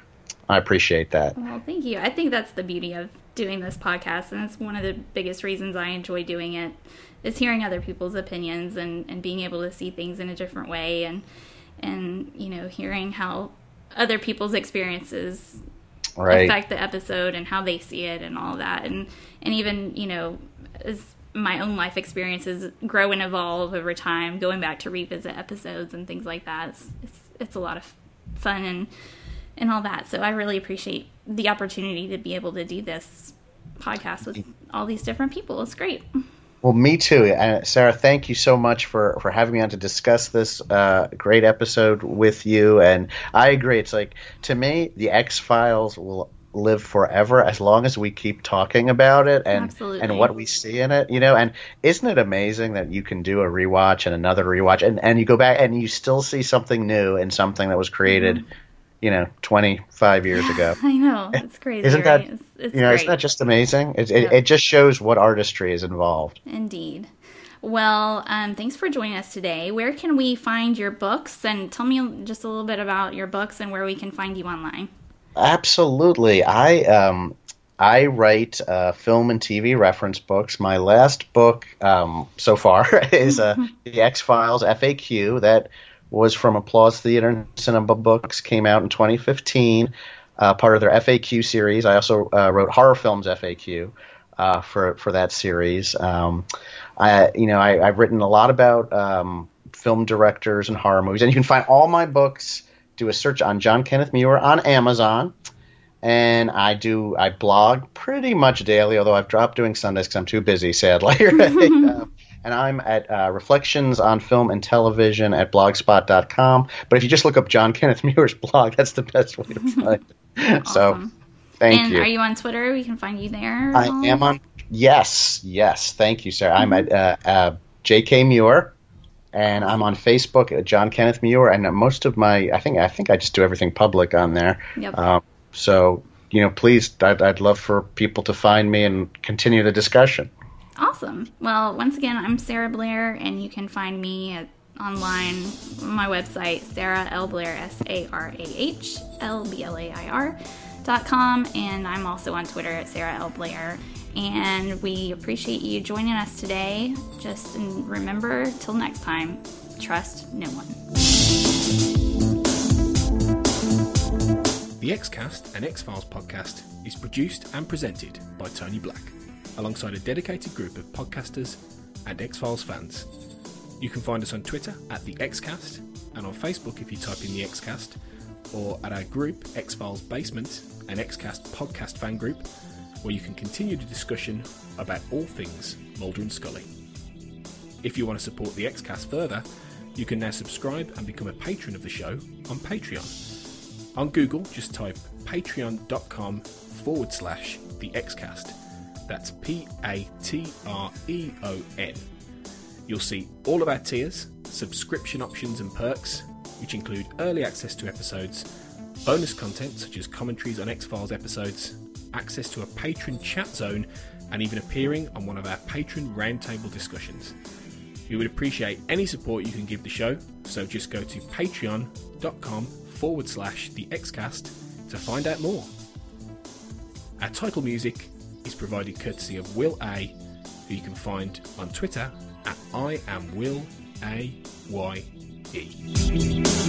Speaker 2: I appreciate that.
Speaker 1: Well, thank you. I think that's the beauty of doing this podcast, and it's one of the biggest reasons I enjoy doing it, is hearing other people's opinions and, and being able to see things in a different way, and and you know, hearing how other people's experiences
Speaker 2: Right.
Speaker 1: affect the episode and how they see it and all that, and and even, you know, as my own life experiences grow and evolve over time, going back to revisit episodes and things like that, it's it's, it's a lot of fun and and all that. So I really appreciate the opportunity to be able to do this podcast with all these different people. It's great.
Speaker 2: Well, me too. Uh, Sarah, thank you so much for, for having me on to discuss this uh, great episode with you. And I agree. It's like, to me, the X-Files will live forever as long as we keep talking about it and
Speaker 1: Absolutely.
Speaker 2: and what we see in it, you know. And isn't it amazing that you can do a rewatch and another rewatch, and, and you go back and you still see something new in something that was created, mm-hmm. you know, twenty-five years ago.
Speaker 1: I know. It's crazy.
Speaker 2: Isn't
Speaker 1: right?
Speaker 2: that,
Speaker 1: it's, it's
Speaker 2: you know,
Speaker 1: great.
Speaker 2: isn't that just amazing? It, it,
Speaker 1: Yep.
Speaker 2: it just shows what artistry is involved.
Speaker 1: Indeed. Well, um, thanks for joining us today. Where can we find your books? And tell me just a little bit about your books and where we can find you online.
Speaker 2: Absolutely. I um I write uh, film and T V reference books. My last book um, so far is uh, The X-Files F A Q. That was from Applause Theater and Cinema Books, came out in twenty fifteen, uh, part of their F A Q series. I also uh, wrote Horror Films F A Q uh, for for that series. Um, I you know I, I've written a lot about um, film directors and horror movies, and you can find all my books. Do a search on John Kenneth Muir on Amazon, and I do I blog pretty much daily, although I've dropped doing Sundays because I'm too busy, sadly. uh, and I'm at uh, Reflections on Film and Television at blogspot dot com. But if you just look up John Kenneth Muir's blog, that's the best way to find it.
Speaker 1: Awesome.
Speaker 2: So, thank
Speaker 1: and
Speaker 2: you.
Speaker 1: are you on Twitter? We can find you there.
Speaker 2: I am on. Yes, yes. Thank you, Sarah. I'm at uh, uh, J K Muir. And I'm on Facebook at John Kenneth Muir, and most of my, I think, I think I just do everything public on there.
Speaker 1: Yep.
Speaker 2: Um, so, you know, please, I'd, I'd love for people to find me and continue the discussion.
Speaker 1: Awesome. Well, once again, I'm Sarah Blair, and you can find me at, online on my website, Sarah L. Blair, S A R A H L B L A I R dot com, and I'm also on Twitter at Sarah L. Blair. And we appreciate you joining us today. Just remember, till next time, trust no one.
Speaker 3: The X-Cast, an X-Files podcast, is produced and presented by Tony Black. alongside a dedicated group of podcasters and X-Files fans. You can find us on Twitter at the Xcast, and on Facebook if you type in the Xcast, or at our group X-Files Basement, an Xcast podcast fan group, where you can continue the discussion about all things Mulder and Scully. If you want to support the Xcast further, you can now subscribe and become a patron of the show on Patreon. On Google, just type patreon.com forward slash the Xcast. That's P A T R E O N. You'll see all of our tiers, subscription options and perks, which include early access to episodes, bonus content such as commentaries on X-Files episodes, access to a patron chat zone, and even appearing on one of our patron roundtable discussions. We would appreciate any support you can give the show, so just go to patreon.com forward slash the Xcast to find out more. Our title music is provided courtesy of Will A, who you can find on Twitter at I am Will A Y E.